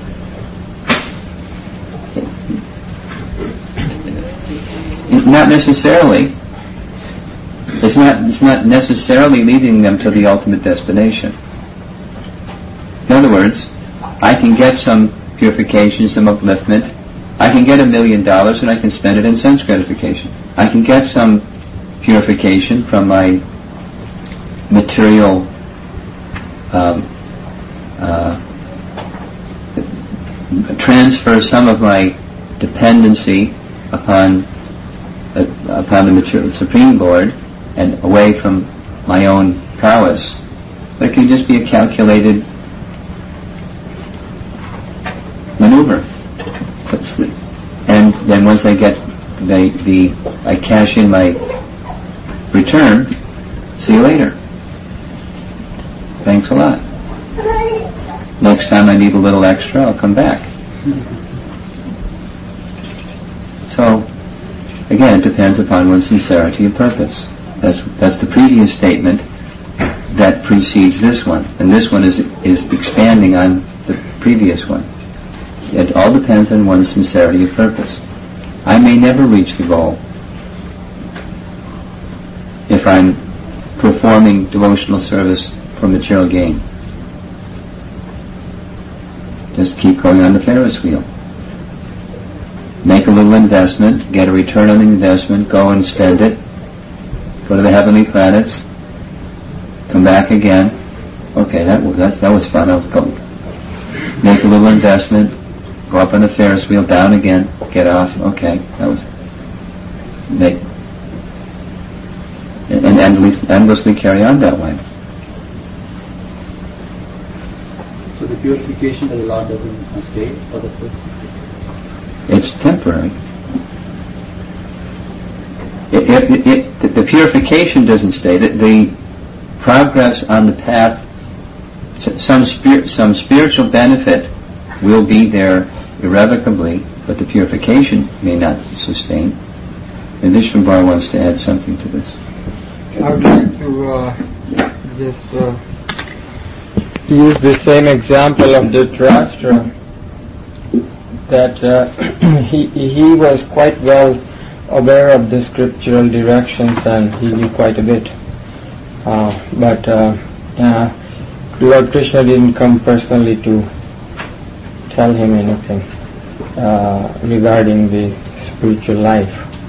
Not necessarily. It's not necessarily leading them to the ultimate destination. In other words, I can get some purification, some upliftment. I can get $1 million and I can spend it in sense gratification. I can get some purification from my material transfer some of my dependency upon the material Supreme Lord and away from my own prowess. But it can just be a calculated maneuver. And then once I get I cash in my return, see you later. Thanks a lot. Next time I need a little extra, I'll come back. So, again, it depends upon one's sincerity of purpose. That's the previous statement that precedes this one. And this one is expanding on the previous one. It all depends on one's sincerity of purpose. I may never reach the goal if I'm performing devotional service for material gain. Just keep going on the Ferris wheel. Make a little investment, get a return on the investment, go and spend it, go to the heavenly planets, come back again. Okay, that was fun. I'll go. Make a little investment, go up on the Ferris wheel, down again, get off. Okay, that was and endlessly carry on that way. purification that the Lord doesn't stay for the person? It's temporary. The purification doesn't stay. The progress on the path, some spiritual benefit will be there irrevocably, but the purification may not sustain. And Vishwambar wants to add something to this. I would like to just use the same example of Dhritarashtra, that he was quite well aware of the scriptural directions and he knew quite a bit. But Lord Krishna didn't come personally to tell him anything regarding the spiritual life.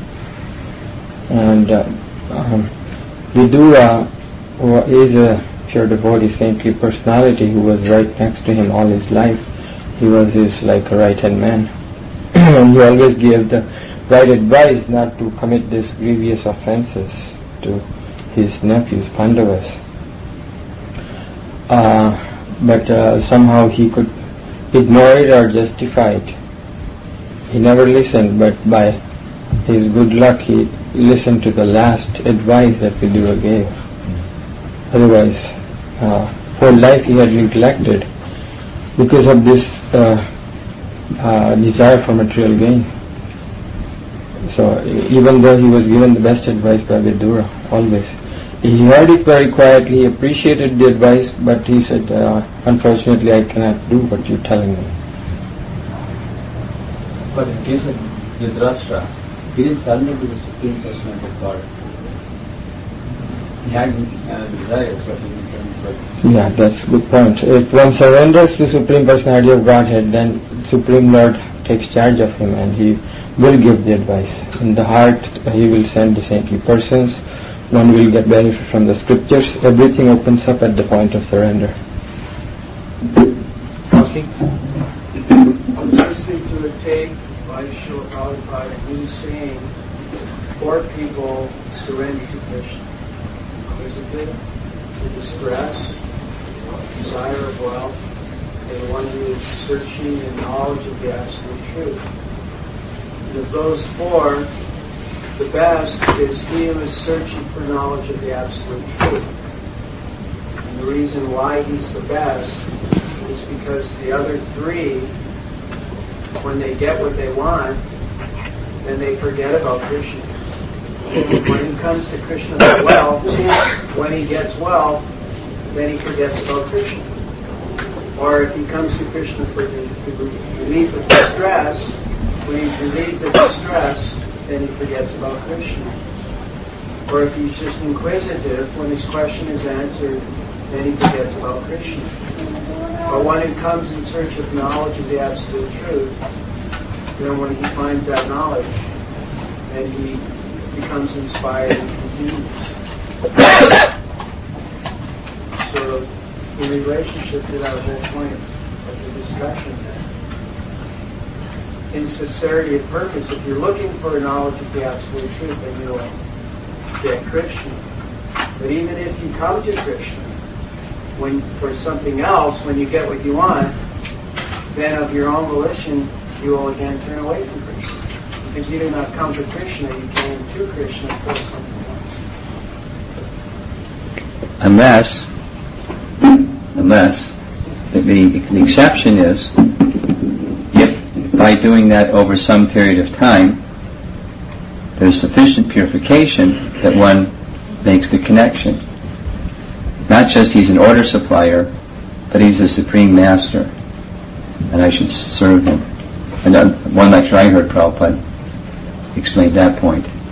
And Vidura, who is a pure devotee, saintly personality, who was right next to him all his life, he was his like a right-hand man. And he always gave the right advice not to commit these grievous offenses to his nephews, Pandavas. But somehow he could ignore it or justify it. He never listened, but by his good luck he listened to the last advice that Vidura gave. Otherwise, whole life he had neglected because of this desire for material gain. So even though he was given the best advice by Vidura, always, he heard it very quietly, he appreciated the advice, but he said, unfortunately I cannot do what you're telling me. But in case of Dhritarashtra, he didn't surrender to the Supreme Personality of God. He had desires, but he didn't surrender. Yeah, that's a good point. If one surrenders to Supreme Personality of Godhead, then Supreme Lord takes charge of him and he will give the advice. In the heart, he will send the saintly persons. One will get benefit from the scriptures. Everything opens up at the point of surrender. I was listening to a tape by Srila Prabhupada, and he was saying 4 people surrender to Krishna. Inquisitive, the distress, desire of wealth, and the one who is searching in knowledge of the absolute truth. And of those 4, the best is he who is searching for knowledge of the absolute truth. And the reason why he's the best is because the other 3, when they get what they want, then they forget about Krishna. When he comes to Krishna for wealth, when he gets wealth, then he forgets about Krishna. Or if he comes to Krishna for the relief of distress, when he's relieved of distress, then he forgets about Krishna. Or if he's just inquisitive, when his question is answered, then he forgets about Krishna. Or one who comes in search of knowledge of the absolute truth, then when he finds that knowledge, then he becomes inspired and continues. So in relationship to that whole point of the discussion, in sincerity of purpose, if you're looking for a knowledge of the absolute truth, then you'll get Krishna. But even if you come to Krishna for something else, when you get what you want, then of your own volition, you will again turn away from Krishna. Because you do not come to Krishna, you came to Krishna for something else. Unless the exception is, if by doing that over some period of time, there's sufficient purification that one makes the connection. Not just he's an order supplier, but he's the supreme master, and I should serve him. And one lecture I heard Prabhupada explained that point.